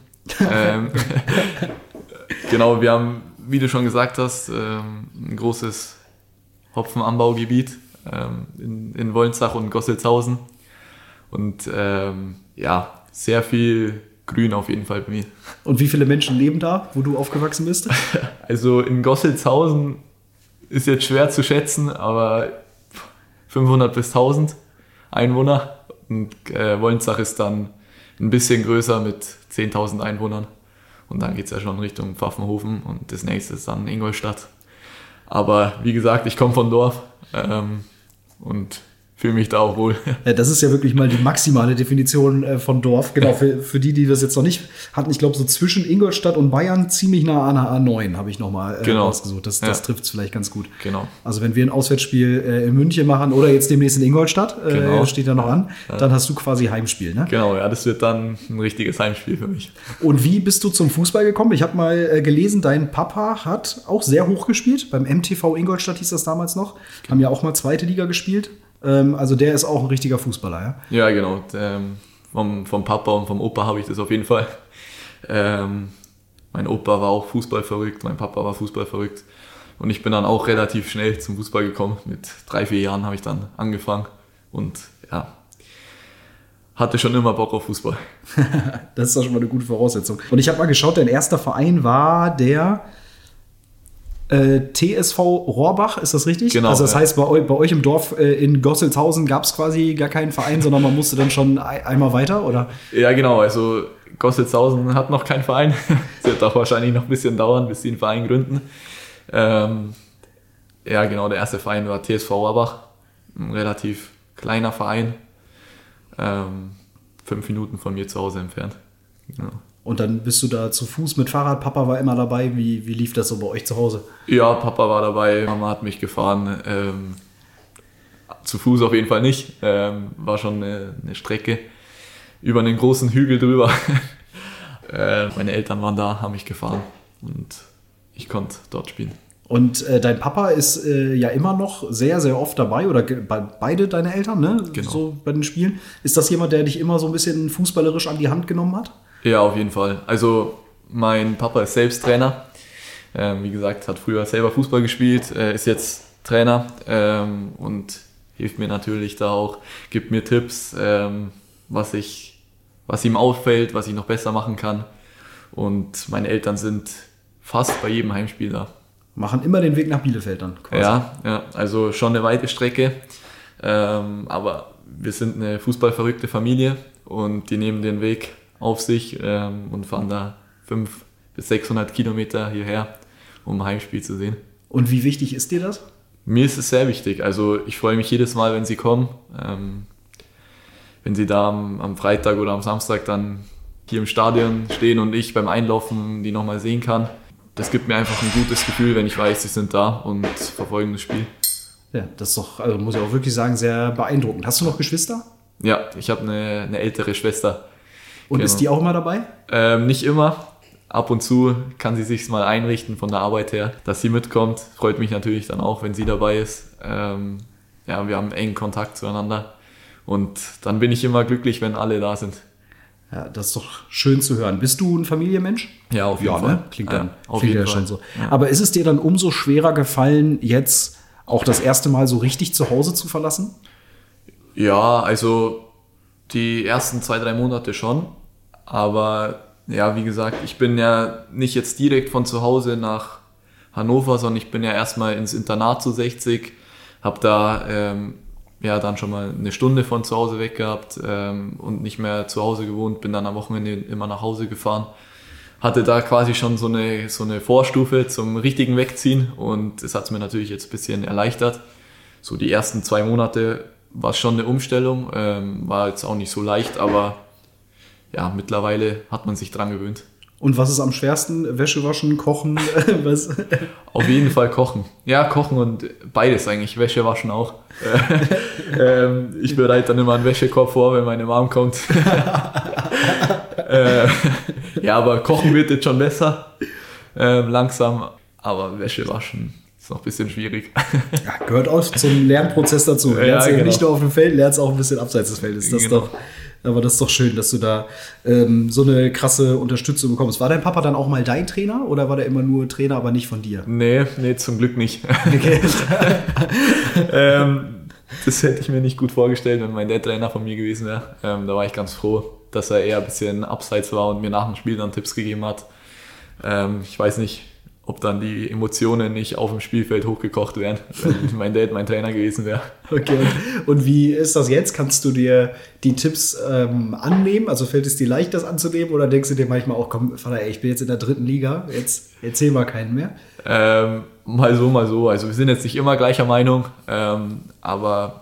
Genau, wir haben, wie du schon gesagt hast, ein großes Hopfenanbaugebiet in Wolnzach und Gosselshausen. Und ja, sehr viel Grün auf jeden Fall bei mir. Und wie viele Menschen leben da, wo du aufgewachsen bist? Also in Gosselshausen ist jetzt schwer zu schätzen, aber 500 bis 1000 Einwohner. Und Wolnzach ist dann ein bisschen größer mit 10.000 Einwohnern. Und dann geht es ja schon Richtung Pfaffenhofen und das nächste ist dann Ingolstadt. Aber wie gesagt, ich komme vom Dorf und fühle mich da auch wohl. Ja, das ist ja wirklich mal die maximale Definition von Dorf. Genau, für die das jetzt noch nicht hatten, ich glaube, so zwischen Ingolstadt und Bayern ziemlich nah an der A9 habe ich nochmal rausgesucht. Das trifft es vielleicht ganz gut. Genau. Also wenn wir ein Auswärtsspiel in München machen oder jetzt demnächst in Ingolstadt, steht ja noch an, dann hast du quasi Heimspiel, ne? Genau, ja, das wird dann ein richtiges Heimspiel für mich. Und wie bist du zum Fußball gekommen? Ich habe mal gelesen, dein Papa hat auch sehr hoch gespielt. Beim MTV Ingolstadt hieß das damals noch. Haben ja auch mal 2. Liga gespielt. Also der ist auch ein richtiger Fußballer, ja? Ja, genau. Vom Papa und vom Opa habe ich das auf jeden Fall. Mein Opa war auch fußballverrückt, mein Papa war fußballverrückt. Und ich bin dann auch relativ schnell zum Fußball gekommen. Mit 3-4 Jahren habe ich dann angefangen. Und ja, hatte schon immer Bock auf Fußball. Das ist doch schon mal eine gute Voraussetzung. Und ich habe mal geschaut, dein erster Verein war der TSV Rohrbach, ist das richtig? Genau. Also das heißt, bei euch im Dorf in Gosselshausen gab es quasi gar keinen Verein, sondern man musste dann schon einmal weiter, oder? Ja, genau. Also Gosselshausen hat noch keinen Verein. Es wird auch wahrscheinlich noch ein bisschen dauern, bis sie einen Verein gründen. Ja, genau. Der erste Verein war TSV Rohrbach. Ein relativ kleiner Verein. 5 Minuten von mir zu Hause entfernt. Genau. Und dann bist du da zu Fuß mit Fahrrad, Papa war immer dabei. Wie lief das so bei euch zu Hause? Ja, Papa war dabei, Mama hat mich gefahren. Zu Fuß auf jeden Fall nicht. War schon eine Strecke über einen großen Hügel drüber. Meine Eltern waren da, haben mich gefahren und ich konnte dort spielen. Und dein Papa ist ja immer noch sehr, sehr oft dabei, oder beide deine Eltern, ne? Genau. So bei den Spielen. Ist das jemand, der dich immer so ein bisschen fußballerisch an die Hand genommen hat? Ja, auf jeden Fall. Also mein Papa ist selbst Trainer. Wie gesagt, hat früher selber Fußball gespielt, ist jetzt Trainer und hilft mir natürlich da auch, gibt mir Tipps, was ihm auffällt, was ich noch besser machen kann. Und meine Eltern sind fast bei jedem Heimspiel da. Machen immer den Weg nach Bielefeld dann quasi. Ja, also schon eine weite Strecke. Aber wir sind eine fußballverrückte Familie und die nehmen den Weg auf sich und fahren da 500 bis 600 Kilometer hierher, um ein Heimspiel zu sehen. Und wie wichtig ist dir das? Mir ist es sehr wichtig. Also ich freue mich jedes Mal, wenn sie kommen. Wenn sie da am Freitag oder am Samstag dann hier im Stadion stehen und ich beim Einlaufen die nochmal sehen kann. Das gibt mir einfach ein gutes Gefühl, wenn ich weiß, sie sind da und verfolgen das Spiel. Ja, das ist doch, also muss ich auch wirklich sagen, sehr beeindruckend. Hast du noch Geschwister? Ja, ich habe eine ältere Schwester. Und ist die auch immer dabei? Nicht immer. Ab und zu kann sie sich mal einrichten von der Arbeit her, dass sie mitkommt. Freut mich natürlich dann auch, wenn sie dabei ist. Ja, wir haben engen Kontakt zueinander. Und dann bin ich immer glücklich, wenn alle da sind. Ja, das ist doch schön zu hören. Bist du ein Familienmensch? Ja, auf jeden Fall. Ne? Klingt dann auf jeden Fall schon so. Ja. Aber ist es dir dann umso schwerer gefallen, jetzt auch das erste Mal so richtig zu Hause zu verlassen? Ja, also die ersten 2-3 Monate schon. Aber ja, wie gesagt, ich bin ja nicht jetzt direkt von zu Hause nach Hannover, sondern ich bin ja erstmal ins Internat zu 60, habe da dann schon mal eine Stunde von zu Hause weg gehabt und nicht mehr zu Hause gewohnt, bin dann am Wochenende immer nach Hause gefahren. Hatte da quasi schon so eine Vorstufe zum richtigen Wegziehen und das hat es mir natürlich jetzt ein bisschen erleichtert. So die ersten 2 Monate war es schon eine Umstellung, war jetzt auch nicht so leicht, aber ja, mittlerweile hat man sich dran gewöhnt. Und was ist am schwersten? Wäsche waschen, kochen? Was? Auf jeden Fall kochen. Ja, kochen und beides eigentlich. Wäsche waschen auch. Ich bereite dann immer einen Wäschekorb vor, wenn meine Mom kommt. Ja, aber kochen wird jetzt schon besser. Langsam. Aber Wäsche waschen ist noch ein bisschen schwierig. Ja, gehört auch zum Lernprozess dazu. Lernst ja, genau. Nicht nur auf dem Feld, lernst auch ein bisschen abseits des Feldes. Das genau. Aber das ist doch schön, dass du da so eine krasse Unterstützung bekommst. War dein Papa dann auch mal dein Trainer oder war der immer nur Trainer, aber nicht von dir? Nee, zum Glück nicht. Okay. Das hätte ich mir nicht gut vorgestellt, wenn mein Dad Trainer von mir gewesen wäre. Da war ich ganz froh, dass er eher ein bisschen abseits war und mir nach dem Spiel dann Tipps gegeben hat. Ich weiß nicht, ob dann die Emotionen nicht auf dem Spielfeld hochgekocht wären, wenn mein Dad mein Trainer gewesen wäre. Okay, und wie ist das jetzt? Kannst du dir die Tipps annehmen? Also fällt es dir leicht, das anzunehmen? Oder denkst du dir manchmal auch, komm, Vater, ich bin jetzt in der 3. Liga, jetzt erzähl mal keinen mehr? Mal so. Also wir sind jetzt nicht immer gleicher Meinung, aber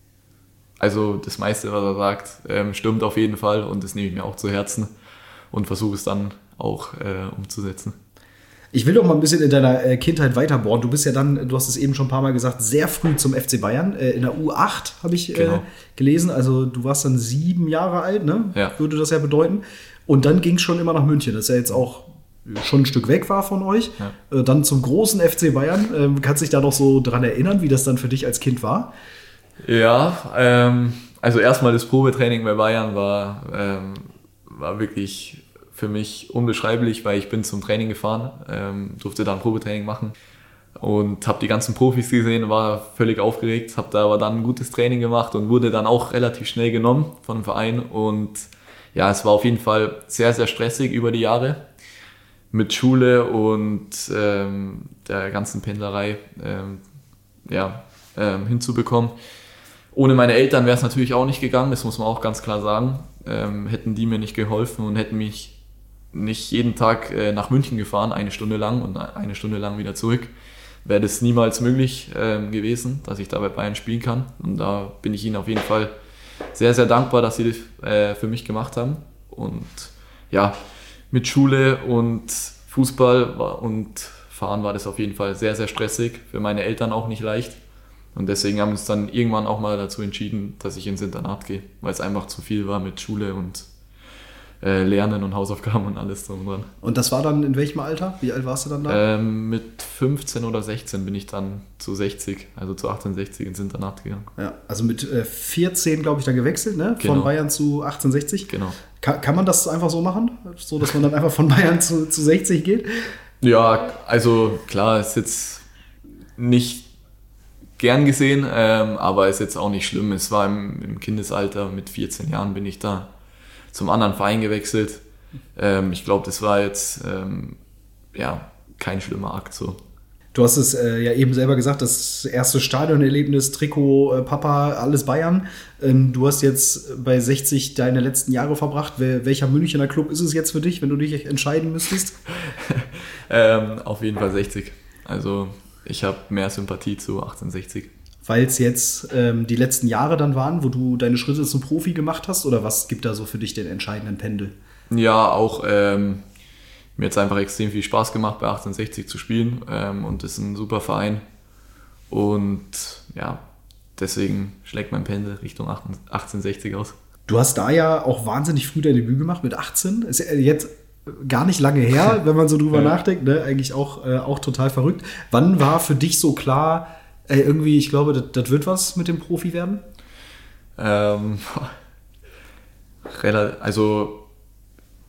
also das meiste, was er sagt, stimmt auf jeden Fall und das nehme ich mir auch zu Herzen und versuche es dann auch umzusetzen. Ich will doch mal ein bisschen in deiner Kindheit weiterbohren. Du bist ja dann, du hast es eben schon ein paar Mal gesagt, sehr früh zum FC Bayern. In der U8 habe ich gelesen. Also du warst dann 7 Jahre alt, ne? Ja. Würde das ja bedeuten. Und dann ging es schon immer nach München. Das ist ja jetzt auch schon ein Stück weg war von euch. Ja. Dann zum großen FC Bayern. Kannst du dich da noch so dran erinnern, wie das dann für dich als Kind war? Ja, also erstmal das Probetraining bei Bayern war wirklich für mich unbeschreiblich, weil ich bin zum Training gefahren, durfte da ein Probetraining machen und habe die ganzen Profis gesehen, war völlig aufgeregt, habe da aber dann ein gutes Training gemacht und wurde dann auch relativ schnell genommen von dem Verein und ja, es war auf jeden Fall sehr, sehr stressig über die Jahre mit Schule und der ganzen Pendlerei hinzubekommen. Ohne meine Eltern wäre es natürlich auch nicht gegangen, das muss man auch ganz klar sagen. Hätten die mir nicht geholfen und hätten mich nicht jeden Tag nach München gefahren, 1 Stunde lang und 1 Stunde lang wieder zurück, wäre das niemals möglich gewesen, dass ich da bei Bayern spielen kann. Und da bin ich ihnen auf jeden Fall sehr, sehr dankbar, dass sie das für mich gemacht haben. Und ja, mit Schule und Fußball und Fahren war das auf jeden Fall sehr, sehr stressig, für meine Eltern auch nicht leicht. Und deswegen haben wir uns dann irgendwann auch mal dazu entschieden, dass ich ins Internat gehe, weil es einfach zu viel war mit Schule und Lernen und Hausaufgaben und alles drum und dran. Und das war dann in welchem Alter? Wie alt warst du dann da? Mit 15 oder 16 bin ich dann zu 60, also zu 1860 ins Internat gegangen. Ja, also mit 14, glaube ich, dann gewechselt, ne? Von Genau. Bayern zu 1860. Genau. Kann man das einfach so machen? So, dass man dann einfach von Bayern zu 60 geht? Ja, also klar, ist jetzt nicht gern gesehen, aber ist jetzt auch nicht schlimm. Es war im Kindesalter, mit 14 Jahren bin ich da zum anderen Verein gewechselt. Ich glaube, das war jetzt kein schlimmer Akt so. Du hast es ja eben selber gesagt, das erste Stadionerlebnis, Trikot, Papa, alles Bayern. Du hast jetzt bei 60 deine letzten Jahre verbracht. Welcher Münchener Club ist es jetzt für dich, wenn du dich entscheiden müsstest? Auf jeden Fall 60. Also ich habe mehr Sympathie zu 1860. Weil es jetzt die letzten Jahre dann waren, wo du deine Schritte zum Profi gemacht hast? Oder was gibt da so für dich den entscheidenden Pendel? Ja, auch mir hat es einfach extrem viel Spaß gemacht, bei 1860 zu spielen. Und das ist ein super Verein. Und ja, deswegen schlägt mein Pendel Richtung 1860 aus. Du hast da ja auch wahnsinnig früh dein Debüt gemacht mit 18. Ist ja jetzt gar nicht lange her, wenn man so drüber nachdenkt. Ne? Eigentlich auch total verrückt. Wann war für dich so klar, irgendwie, ich glaube, das wird was mit dem Profi werden? Also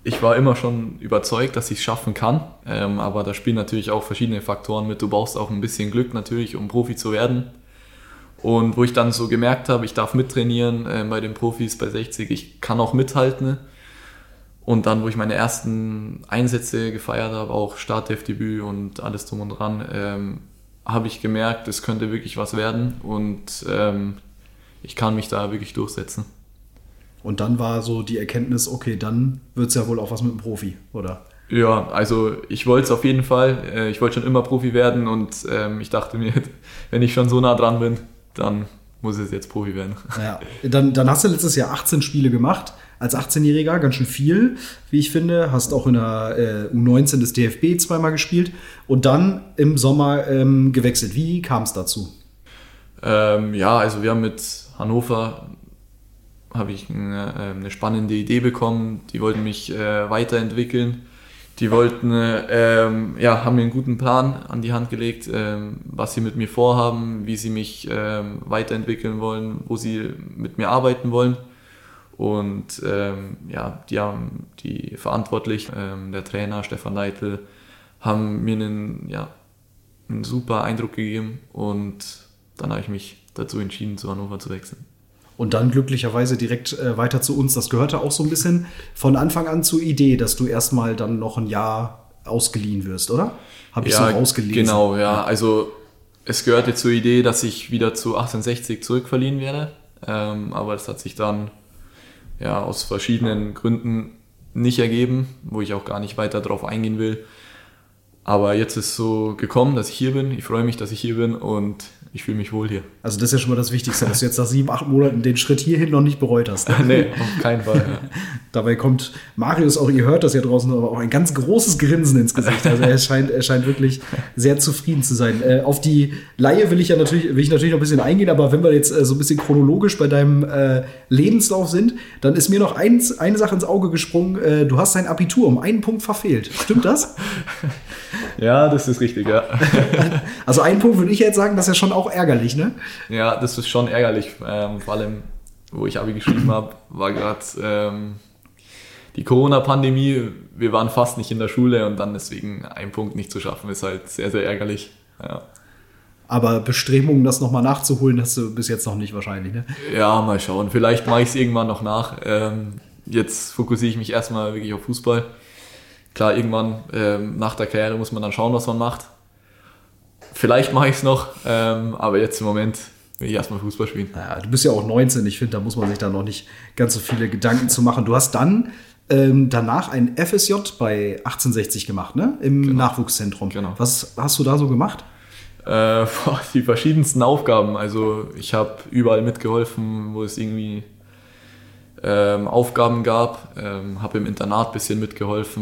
ich war immer schon überzeugt, dass ich es schaffen kann, aber da spielen natürlich auch verschiedene Faktoren mit. Du brauchst auch ein bisschen Glück natürlich, um Profi zu werden. Und wo ich dann so gemerkt habe, ich darf mittrainieren bei den Profis bei 60, ich kann auch mithalten. Und dann, wo ich meine ersten Einsätze gefeiert habe, auch Startelfdebüt und alles drum und dran, habe ich gemerkt, es könnte wirklich was werden und ich kann mich da wirklich durchsetzen. Und dann war so die Erkenntnis, okay, dann wird es ja wohl auch was mit dem Profi, oder? Ja, also ich wollte es auf jeden Fall. Ich wollte schon immer Profi werden und ich dachte mir, wenn ich schon so nah dran bin, dann muss es jetzt Profi werden. Ja, dann hast du letztes Jahr 18 Spiele gemacht, als 18-Jähriger, ganz schön viel, wie ich finde. Hast auch in der U19 des DFB zweimal gespielt und dann im Sommer gewechselt. Wie kam es dazu? Also wir haben mit Hannover habe ich eine spannende Idee bekommen. Die wollten mich weiterentwickeln. Die wollten, haben mir einen guten Plan an die Hand gelegt, was sie mit mir vorhaben, wie sie mich weiterentwickeln wollen, wo sie mit mir arbeiten wollen. Und die haben die Verantwortlichen, der Trainer Stefan Leitl, haben mir einen super Eindruck gegeben und dann habe ich mich dazu entschieden, zu Hannover zu wechseln. Und dann glücklicherweise direkt weiter zu uns. Das gehörte auch so ein bisschen von Anfang an zur Idee, dass du erstmal dann noch ein Jahr ausgeliehen wirst, oder? Habe ich so rausgelesen. Genau, ja. Also es gehörte zur Idee, dass ich wieder zu 1860 zurückverliehen werde. Aber das hat sich dann aus verschiedenen Gründen nicht ergeben, wo ich auch gar nicht weiter drauf eingehen will. Aber jetzt ist so gekommen, dass ich hier bin. Ich freue mich, dass ich hier bin und ich fühle mich wohl hier. Also das ist ja schon mal das Wichtigste, dass du jetzt nach 7-8 Monaten den Schritt hierhin noch nicht bereut hast. Nee, auf keinen Fall. Ja. Dabei kommt Marius auch, ihr hört das ja draußen, aber auch ein ganz großes Grinsen ins Gesicht. Also er scheint wirklich sehr zufrieden zu sein. Auf die Leihe will ich natürlich noch ein bisschen eingehen, aber wenn wir jetzt so ein bisschen chronologisch bei deinem Lebenslauf sind, dann ist mir noch eine Sache ins Auge gesprungen. Du hast dein Abitur um einen Punkt verfehlt. Stimmt das? Ja, das ist richtig, ja. Also einen Punkt würde ich jetzt sagen, das ist ja schon auch ärgerlich, ne? Ja, das ist schon ärgerlich. Vor allem, wo ich Abi geschrieben habe, war gerade die Corona-Pandemie. Wir waren fast nicht in der Schule und dann deswegen einen Punkt nicht zu schaffen, ist halt sehr, sehr ärgerlich. Ja. Aber Bestrebungen, das nochmal nachzuholen, hast du bis jetzt noch nicht wahrscheinlich, ne? Ja, mal schauen. Vielleicht mache ich es irgendwann noch nach. Jetzt fokussiere ich mich erstmal wirklich auf Fußball. Klar, irgendwann nach der Karriere muss man dann schauen, was man macht. Vielleicht mache ich es noch, aber jetzt im Moment will ich erstmal Fußball spielen. Ja, du bist ja auch 19, ich finde, da muss man sich dann noch nicht ganz so viele Gedanken zu machen. Du hast dann danach ein FSJ bei 1860 gemacht, ne? Im Nachwuchszentrum. Genau. Was hast du da so gemacht? Die verschiedensten Aufgaben. Also ich habe überall mitgeholfen, wo es irgendwie Aufgaben gab, habe im Internat ein bisschen mitgeholfen,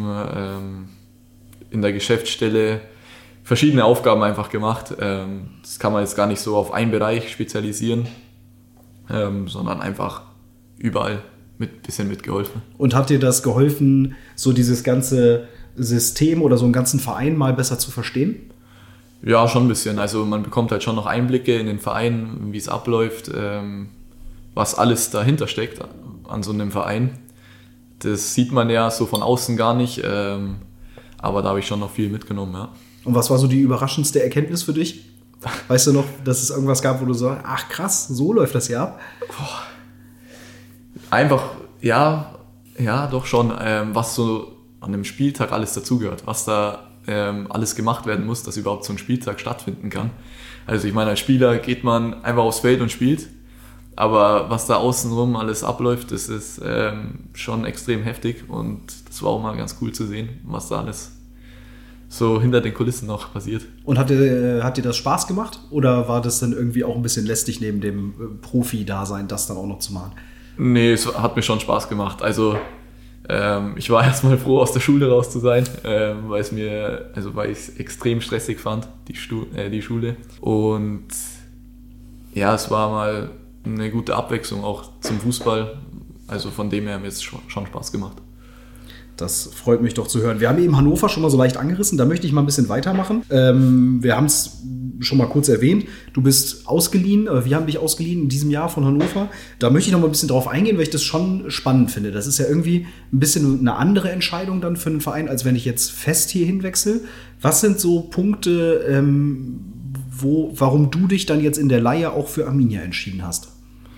in der Geschäftsstelle verschiedene Aufgaben einfach gemacht. Das kann man jetzt gar nicht so auf einen Bereich spezialisieren, sondern einfach überall ein bisschen mitgeholfen. Und hat dir das geholfen, so dieses ganze System oder so einen ganzen Verein mal besser zu verstehen? Ja, schon ein bisschen. Also man bekommt halt schon noch Einblicke in den Verein, wie es abläuft, was alles dahinter steckt an so einem Verein. Das sieht man ja so von außen gar nicht, aber da habe ich schon noch viel mitgenommen, ja. Und was war so die überraschendste Erkenntnis für dich? Weißt du noch, dass es irgendwas gab, wo du sagst, ach krass, so läuft das ja ab? Einfach, ja, doch schon, was so an einem Spieltag alles dazugehört, was da alles gemacht werden muss, dass überhaupt so ein Spieltag stattfinden kann. Also ich meine, als Spieler geht man einfach aufs Feld und spielt, aber was da außenrum alles abläuft, das ist schon extrem heftig und das war auch mal ganz cool zu sehen, was da alles so hinter den Kulissen noch passiert. Und hat dir das Spaß gemacht oder war das dann irgendwie auch ein bisschen lästig neben dem Profi-Dasein, das dann auch noch zu machen? Nee, es hat mir schon Spaß gemacht. Also ich war erstmal froh, aus der Schule raus zu sein, weil ich es extrem stressig fand, die Schule. Und ja, es war mal eine gute Abwechslung auch zum Fußball. Also von dem her hat mir es schon Spaß gemacht. Das freut mich doch zu hören. Wir haben eben Hannover schon mal so leicht angerissen, da möchte ich mal ein bisschen weitermachen. Wir haben es schon mal kurz erwähnt. Du bist ausgeliehen, wir haben dich ausgeliehen in diesem Jahr von Hannover. Da möchte ich noch mal ein bisschen drauf eingehen, weil ich das schon spannend finde. Das ist ja irgendwie ein bisschen eine andere Entscheidung dann für einen Verein, als wenn ich jetzt fest hierhin wechsle. Was sind so Punkte, warum du dich dann jetzt in der Leihe auch für Arminia entschieden hast?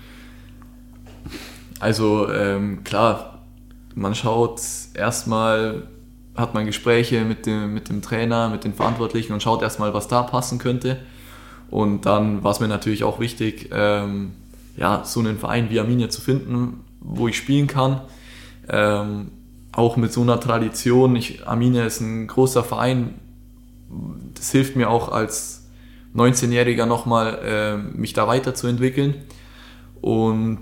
Also klar, man schaut erstmal, hat man Gespräche mit dem Trainer, mit den Verantwortlichen und schaut erstmal, was da passen könnte. Und dann war es mir natürlich auch wichtig, so einen Verein wie Arminia zu finden, wo ich spielen kann. Auch mit so einer Tradition. Arminia ist ein großer Verein. Das hilft mir auch als 19-Jähriger nochmal, mich da weiterzuentwickeln. Und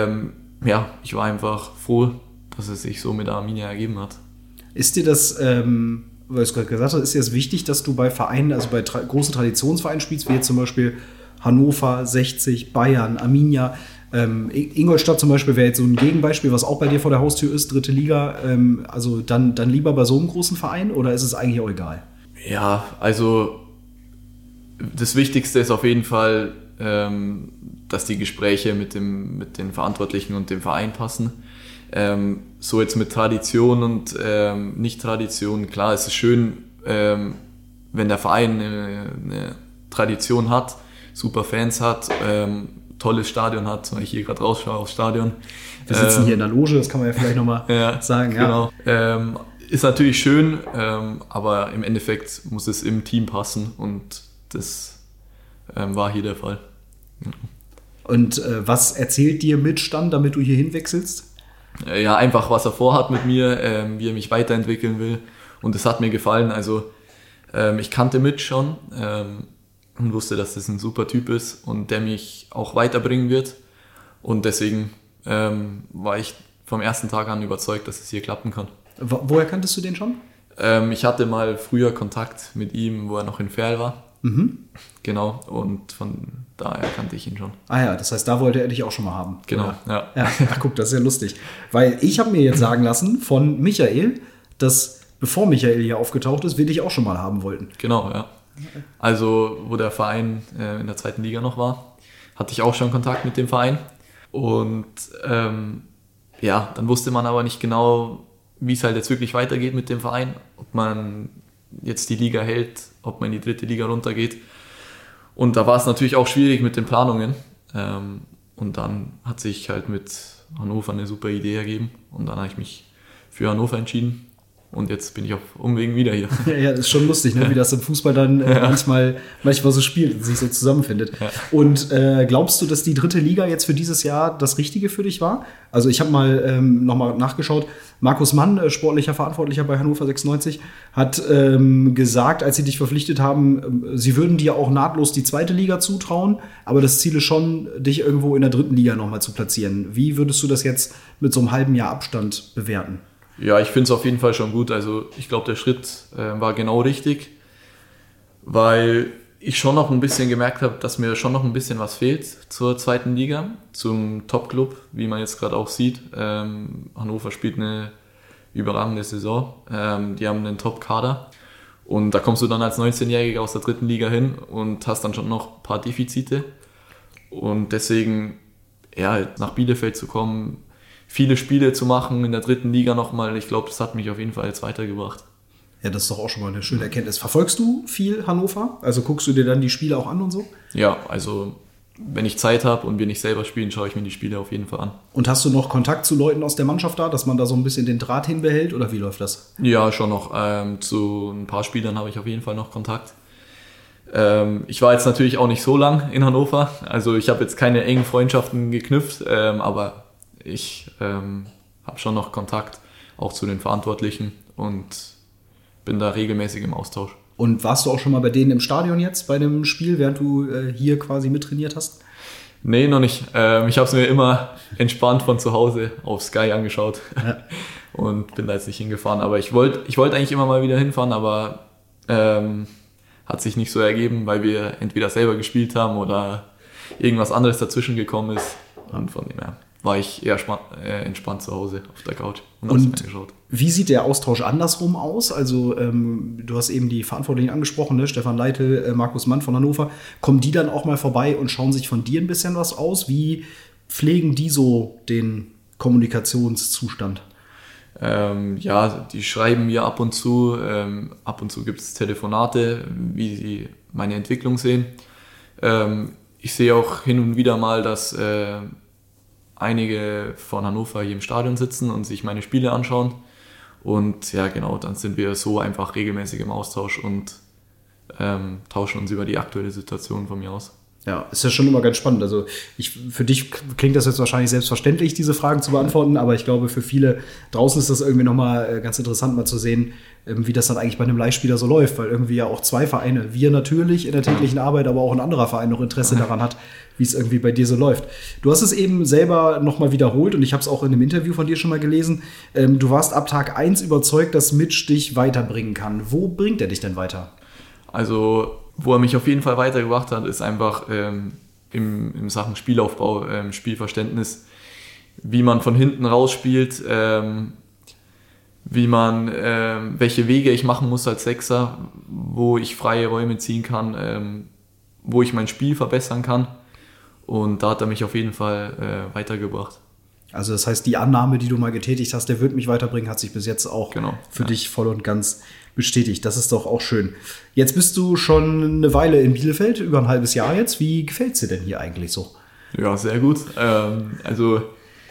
ich war einfach froh, dass es sich so mit der Arminia ergeben hat. Ist dir das, weil du es gerade gesagt hast, ist dir das wichtig, dass du bei Vereinen, also bei großen Traditionsvereinen spielst, wie jetzt zum Beispiel Hannover, 60, Bayern, Arminia, Ingolstadt zum Beispiel wäre jetzt so ein Gegenbeispiel, was auch bei dir vor der Haustür ist, 3. Liga, also dann lieber bei so einem großen Verein oder ist es eigentlich auch egal? Ja, also das Wichtigste ist auf jeden Fall, dass die Gespräche mit den Verantwortlichen und dem Verein passen. So jetzt mit Tradition und Nicht-Tradition, klar, es ist schön, wenn der Verein eine Tradition hat, super Fans hat, tolles Stadion hat, weil ich hier gerade rausschaue aufs Stadion. Wir sitzen hier in der Loge, das kann man ja vielleicht nochmal sagen. Genau. Ist natürlich schön, aber im Endeffekt muss es im Team passen und das war hier der Fall. Und was erzählt dir Mitstand, damit du hier hinwechselst? Ja, einfach was er vorhat mit mir, wie er mich weiterentwickeln will und das hat mir gefallen. Also ich kannte Mitch schon und wusste, dass das ein super Typ ist und der mich auch weiterbringen wird und deswegen war ich vom ersten Tag an überzeugt, dass es hier klappen kann. Woher kanntest du den schon? Ich hatte mal früher Kontakt mit ihm, wo er noch in Verl war. Mhm. Genau, und von daher kannte ich ihn schon. Ah ja, das heißt, da wollte er dich auch schon mal haben. Genau, ja. Ach guck, das ist ja lustig. Weil ich habe mir jetzt sagen lassen von Michael, dass bevor Michael hier aufgetaucht ist, wir dich auch schon mal haben wollten. Genau, ja. Also, wo der Verein in der 2. Liga noch war, hatte ich auch schon Kontakt mit dem Verein. Und dann wusste man aber nicht genau, wie es halt jetzt wirklich weitergeht mit dem Verein. Ob man jetzt die Liga hält, ob man in die 3. Liga runtergeht. Und da war es natürlich auch schwierig mit den Planungen. Und dann hat sich halt mit Hannover eine super Idee ergeben. Und dann habe ich mich für Hannover entschieden. Und jetzt bin ich auf Umwegen wieder hier. Ja, das ist schon lustig, ne? Wie das im Fußball dann manchmal so spielt und sich so zusammenfindet. Ja. Und glaubst du, dass die 3. Liga jetzt für dieses Jahr das Richtige für dich war? Also ich habe mal nochmal nachgeschaut. Markus Mann, sportlicher Verantwortlicher bei Hannover 96, hat gesagt, als sie dich verpflichtet haben, sie würden dir auch nahtlos die 2. Liga zutrauen, aber das Ziel ist schon, dich irgendwo in der 3. Liga nochmal zu platzieren. Wie würdest du das jetzt mit so einem halben Jahr Abstand bewerten? Ja, ich finde es auf jeden Fall schon gut. Also ich glaube, der Schritt war genau richtig, weil ich schon noch ein bisschen gemerkt habe, dass mir schon noch ein bisschen was fehlt zur 2. Liga, zum Top-Club, wie man jetzt gerade auch sieht. Hannover spielt eine überragende Saison. Die haben einen Top-Kader und da kommst du dann als 19-Jähriger aus der 3. Liga hin und hast dann schon noch ein paar Defizite. Und deswegen, nach Bielefeld zu kommen, viele Spiele zu machen in der 3. Liga nochmal, ich glaube, das hat mich auf jeden Fall jetzt weitergebracht. Ja, das ist doch auch schon mal eine schöne Erkenntnis. Verfolgst du viel Hannover? Also guckst du dir dann die Spiele auch an und so? Ja, also wenn ich Zeit habe und wir nicht selber spielen, schaue ich mir die Spiele auf jeden Fall an. Und hast du noch Kontakt zu Leuten aus der Mannschaft da, dass man da so ein bisschen den Draht hinbehält oder wie läuft das? Ja, schon noch. Zu ein paar Spielern habe ich auf jeden Fall noch Kontakt. Ich war jetzt natürlich auch nicht so lang in Hannover, also ich habe jetzt keine engen Freundschaften geknüpft, aber ich habe schon noch Kontakt auch zu den Verantwortlichen und bin da regelmäßig im Austausch. Und warst du auch schon mal bei denen im Stadion jetzt, bei dem Spiel, während du hier quasi mittrainiert hast? Nee, noch nicht. Ich habe es mir immer entspannt von zu Hause auf Sky angeschaut und bin da jetzt nicht hingefahren. Aber ich wollte eigentlich immer mal wieder hinfahren, aber hat sich nicht so ergeben, weil wir entweder selber gespielt haben oder irgendwas anderes dazwischen gekommen ist. Und von dem her war ich eher entspannt zu Hause auf der Couch und hab's mir angeschaut. Wie sieht der Austausch andersrum aus? Also du hast eben die Verantwortlichen angesprochen, ne? Stefan Leitl, Markus Mann von Hannover. Kommen die dann auch mal vorbei und schauen sich von dir ein bisschen was aus? Wie pflegen die so den Kommunikationszustand? Ja, die schreiben mir ab und zu gibt es Telefonate, wie sie meine Entwicklung sehen. Ich sehe auch hin und wieder mal, dass einige von Hannover hier im Stadion sitzen und sich meine Spiele anschauen. Und ja, genau, dann sind wir so einfach regelmäßig im Austausch und tauschen uns über die aktuelle Situation von mir aus. Ja, ist ja schon immer ganz spannend. Also für dich klingt das jetzt wahrscheinlich selbstverständlich, diese Fragen zu beantworten, aber ich glaube, für viele draußen ist das irgendwie nochmal ganz interessant, mal zu sehen, wie das dann eigentlich bei einem Leihspieler so läuft, weil irgendwie ja auch zwei Vereine, wir natürlich in der täglichen Arbeit, aber auch ein anderer Verein noch Interesse daran hat, wie es irgendwie bei dir so läuft. Du hast es eben selber nochmal wiederholt und ich habe es auch in einem Interview von dir schon mal gelesen. Du warst ab Tag 1 überzeugt, dass Mitch dich weiterbringen kann. Wo bringt er dich denn weiter? Also wo er mich auf jeden Fall weitergebracht hat, ist einfach im Sachen Spielaufbau, Spielverständnis, wie man von hinten raus spielt, wie man, welche Wege ich machen muss als Sechser, wo ich freie Räume ziehen kann, wo ich mein Spiel verbessern kann. Und da hat er mich auf jeden Fall weitergebracht. Also das heißt, die Annahme, die du mal getätigt hast, der wird mich weiterbringen, hat sich bis jetzt auch für dich voll und ganz bestätigt. Das ist doch auch schön. Jetzt bist du schon eine Weile in Bielefeld, über ein halbes Jahr jetzt. Wie gefällt es dir denn hier eigentlich so? Ja, sehr gut. Also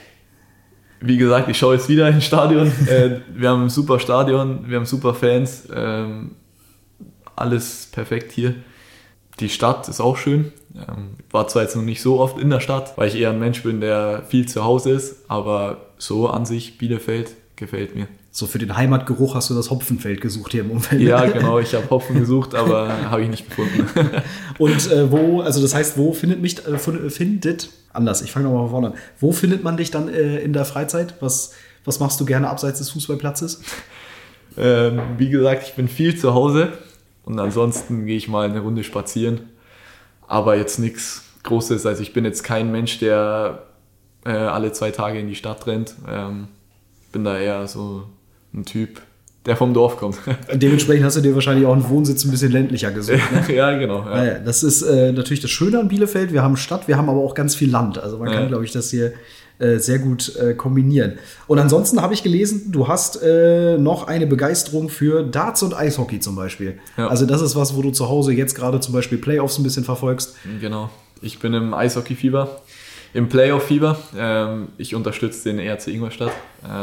wie gesagt, ich schaue jetzt wieder ins Stadion. Wir haben ein super Stadion, wir haben super Fans. Alles perfekt hier. Die Stadt ist auch schön. War zwar jetzt noch nicht so oft in der Stadt, weil ich eher ein Mensch bin, der viel zu Hause ist, aber so an sich Bielefeld gefällt mir. So für den Heimatgeruch hast du das Hopfenfeld gesucht hier im Umfeld. Ja, genau, ich habe Hopfen gesucht, aber habe ich nicht gefunden. Und wo findet man dich dann in der Freizeit? Was machst du gerne abseits des Fußballplatzes? Wie gesagt, ich bin viel zu Hause und ansonsten gehe ich mal eine Runde spazieren. Aber jetzt nichts Großes. Also ich bin jetzt kein Mensch, der alle 2 Tage in die Stadt rennt. Bin da eher so ein Typ, der vom Dorf kommt. Dementsprechend hast du dir wahrscheinlich auch einen Wohnsitz ein bisschen ländlicher gesucht. Ne? Ja, genau. Ja. Ja, das ist natürlich das Schöne an Bielefeld. Wir haben Stadt, wir haben aber auch ganz viel Land. Also man kann, glaube ich, das hier sehr gut kombinieren. Und ansonsten habe ich gelesen, du hast noch eine Begeisterung für Darts und Eishockey zum Beispiel. Ja. Also das ist was, wo du zu Hause jetzt gerade zum Beispiel Playoffs ein bisschen verfolgst. Genau. Ich bin im Eishockey-Fieber, im Playoff-Fieber. Ich unterstütze den ERC Ingolstadt.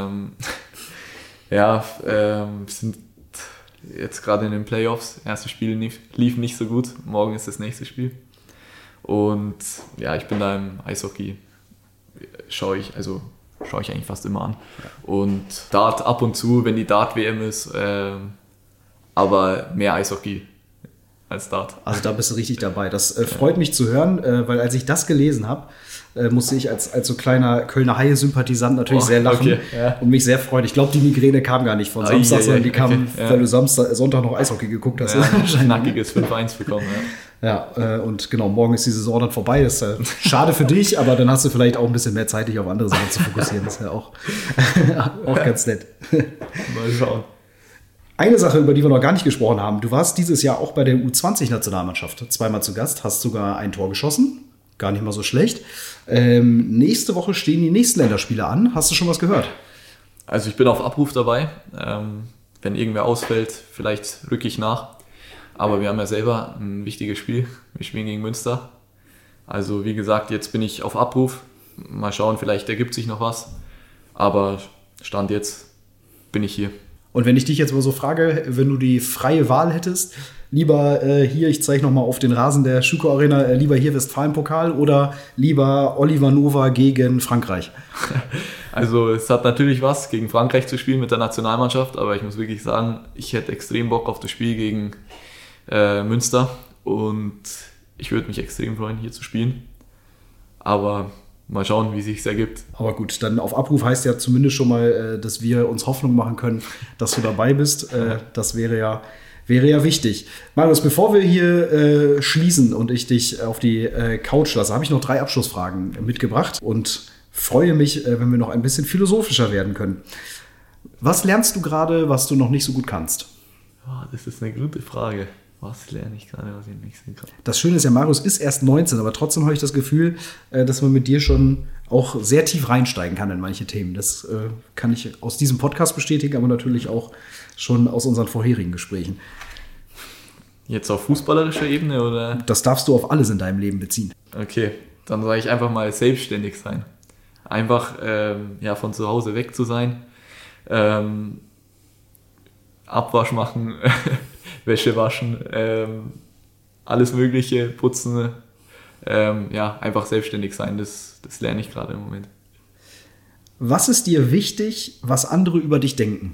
Sind jetzt gerade in den Playoffs. Erstes Spiel lief nicht so gut. Morgen ist das nächste Spiel. Und ja, ich bin da im Eishockey. Schaue ich eigentlich fast immer an. Und Dart ab und zu, wenn die Dart-WM ist, aber mehr Eishockey als Dart. Also da bist du richtig dabei. Das freut mich zu hören, weil als ich das gelesen habe, musste ich als so kleiner Kölner Haie-Sympathisant natürlich sehr lachen und mich sehr freuen. Ich glaube, die Migräne kam gar nicht von Samstag, sondern die kam, weil du Sonntag noch Eishockey geguckt hast. Ja, knackiges 5-1 bekommen, Ja, und genau, morgen ist die Saison dann vorbei. Das ist schade für dich, aber dann hast du vielleicht auch ein bisschen mehr Zeit, dich auf andere Sachen zu fokussieren. Das ist ja auch ganz nett. Mal schauen. Eine Sache, über die wir noch gar nicht gesprochen haben. Du warst dieses Jahr auch bei der U20-Nationalmannschaft zweimal zu Gast, hast sogar ein Tor geschossen. Gar nicht mal so schlecht. Nächste Woche stehen die nächsten Länderspiele an. Hast du schon was gehört? Also ich bin auf Abruf dabei. Wenn irgendwer ausfällt, vielleicht rücke ich nach. Aber wir haben ja selber ein wichtiges Spiel. Wir spielen gegen Münster. Also wie gesagt, jetzt bin ich auf Abruf. Mal schauen, vielleicht ergibt sich noch was. Aber Stand jetzt bin ich hier. Und wenn ich dich jetzt mal so frage, wenn du die freie Wahl hättest, lieber hier, ich zeige nochmal auf den Rasen der Schüko Arena, lieber hier Westfalen-Pokal oder lieber Oliver Nova gegen Frankreich? Also es hat natürlich was, gegen Frankreich zu spielen mit der Nationalmannschaft, aber ich muss wirklich sagen, ich hätte extrem Bock auf das Spiel gegen Münster und ich würde mich extrem freuen, hier zu spielen. Aber mal schauen, wie es sich ergibt. Aber gut, dann auf Abruf heißt ja zumindest schon mal, dass wir uns Hoffnung machen können, dass du dabei bist. Das wäre ja wichtig. Marius, bevor wir hier schließen und ich dich auf die Couch lasse, habe ich noch 3 Abschlussfragen mitgebracht. Und freue mich, wenn wir noch ein bisschen philosophischer werden können. Was lernst du gerade, was du noch nicht so gut kannst? Oh, das ist eine gute Frage. Was lerne ich gerade, was ich nicht so kann? Das Schöne ist ja, Marius ist erst 19, aber trotzdem habe ich das Gefühl, dass man mit dir schon auch sehr tief reinsteigen kann in manche Themen. Das kann ich aus diesem Podcast bestätigen, aber natürlich auch schon aus unseren vorherigen Gesprächen. Jetzt auf fußballerischer Ebene oder? Das darfst du auf alles in deinem Leben beziehen. Okay, dann sage ich einfach mal selbstständig sein. Einfach von zu Hause weg zu sein. Abwasch machen, Wäsche waschen, alles Mögliche, putzen. Einfach selbstständig sein, das lerne ich gerade im Moment. Was ist dir wichtig, was andere über dich denken?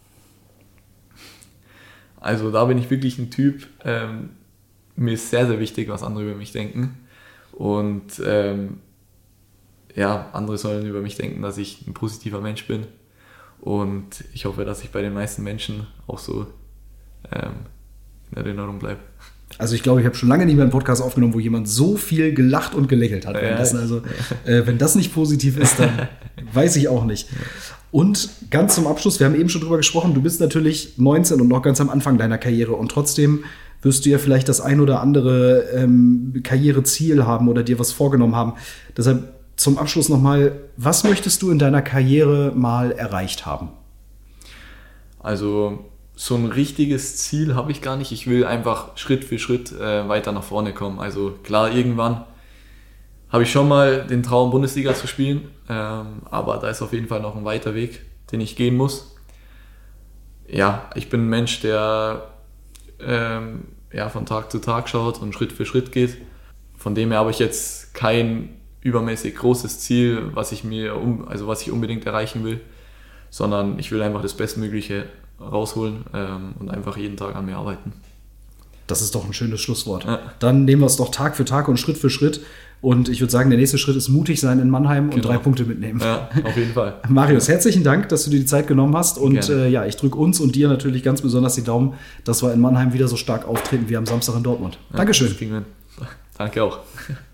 Also da bin ich wirklich ein Typ, mir ist sehr, sehr wichtig, was andere über mich denken. Und andere sollen über mich denken, dass ich ein positiver Mensch bin. Und ich hoffe, dass ich bei den meisten Menschen auch so in Erinnerung bleibe. Also ich glaube, ich habe schon lange nicht mehr einen Podcast aufgenommen, wo jemand so viel gelacht und gelächelt hat. Wenn das nicht positiv ist, dann weiß ich auch nicht. Und ganz zum Abschluss, wir haben eben schon drüber gesprochen, du bist natürlich 19 und noch ganz am Anfang deiner Karriere und trotzdem wirst du ja vielleicht das ein oder andere Karriereziel haben oder dir was vorgenommen haben. Deshalb zum Abschluss nochmal, was möchtest du in deiner Karriere mal erreicht haben? Also so ein richtiges Ziel habe ich gar nicht. Ich will einfach Schritt für Schritt weiter nach vorne kommen. Also klar, irgendwann habe ich schon mal den Traum, Bundesliga zu spielen. Aber da ist auf jeden Fall noch ein weiter Weg, den ich gehen muss. Ja, ich bin ein Mensch, der von Tag zu Tag schaut und Schritt für Schritt geht. Von dem her habe ich jetzt kein übermäßig großes Ziel, was ich unbedingt erreichen will, sondern ich will einfach das Bestmögliche rausholen und einfach jeden Tag an mir arbeiten. Das ist doch ein schönes Schlusswort. Ja. Dann nehmen wir es doch Tag für Tag und Schritt für Schritt. Und ich würde sagen, der nächste Schritt ist mutig sein in Mannheim und 3 Punkte mitnehmen. Ja, auf jeden Fall. Marius, herzlichen Dank, dass du dir die Zeit genommen hast. Und ich drücke uns und dir natürlich ganz besonders die Daumen, dass wir in Mannheim wieder so stark auftreten wie am Samstag in Dortmund. Ja, Dankeschön. Danke auch.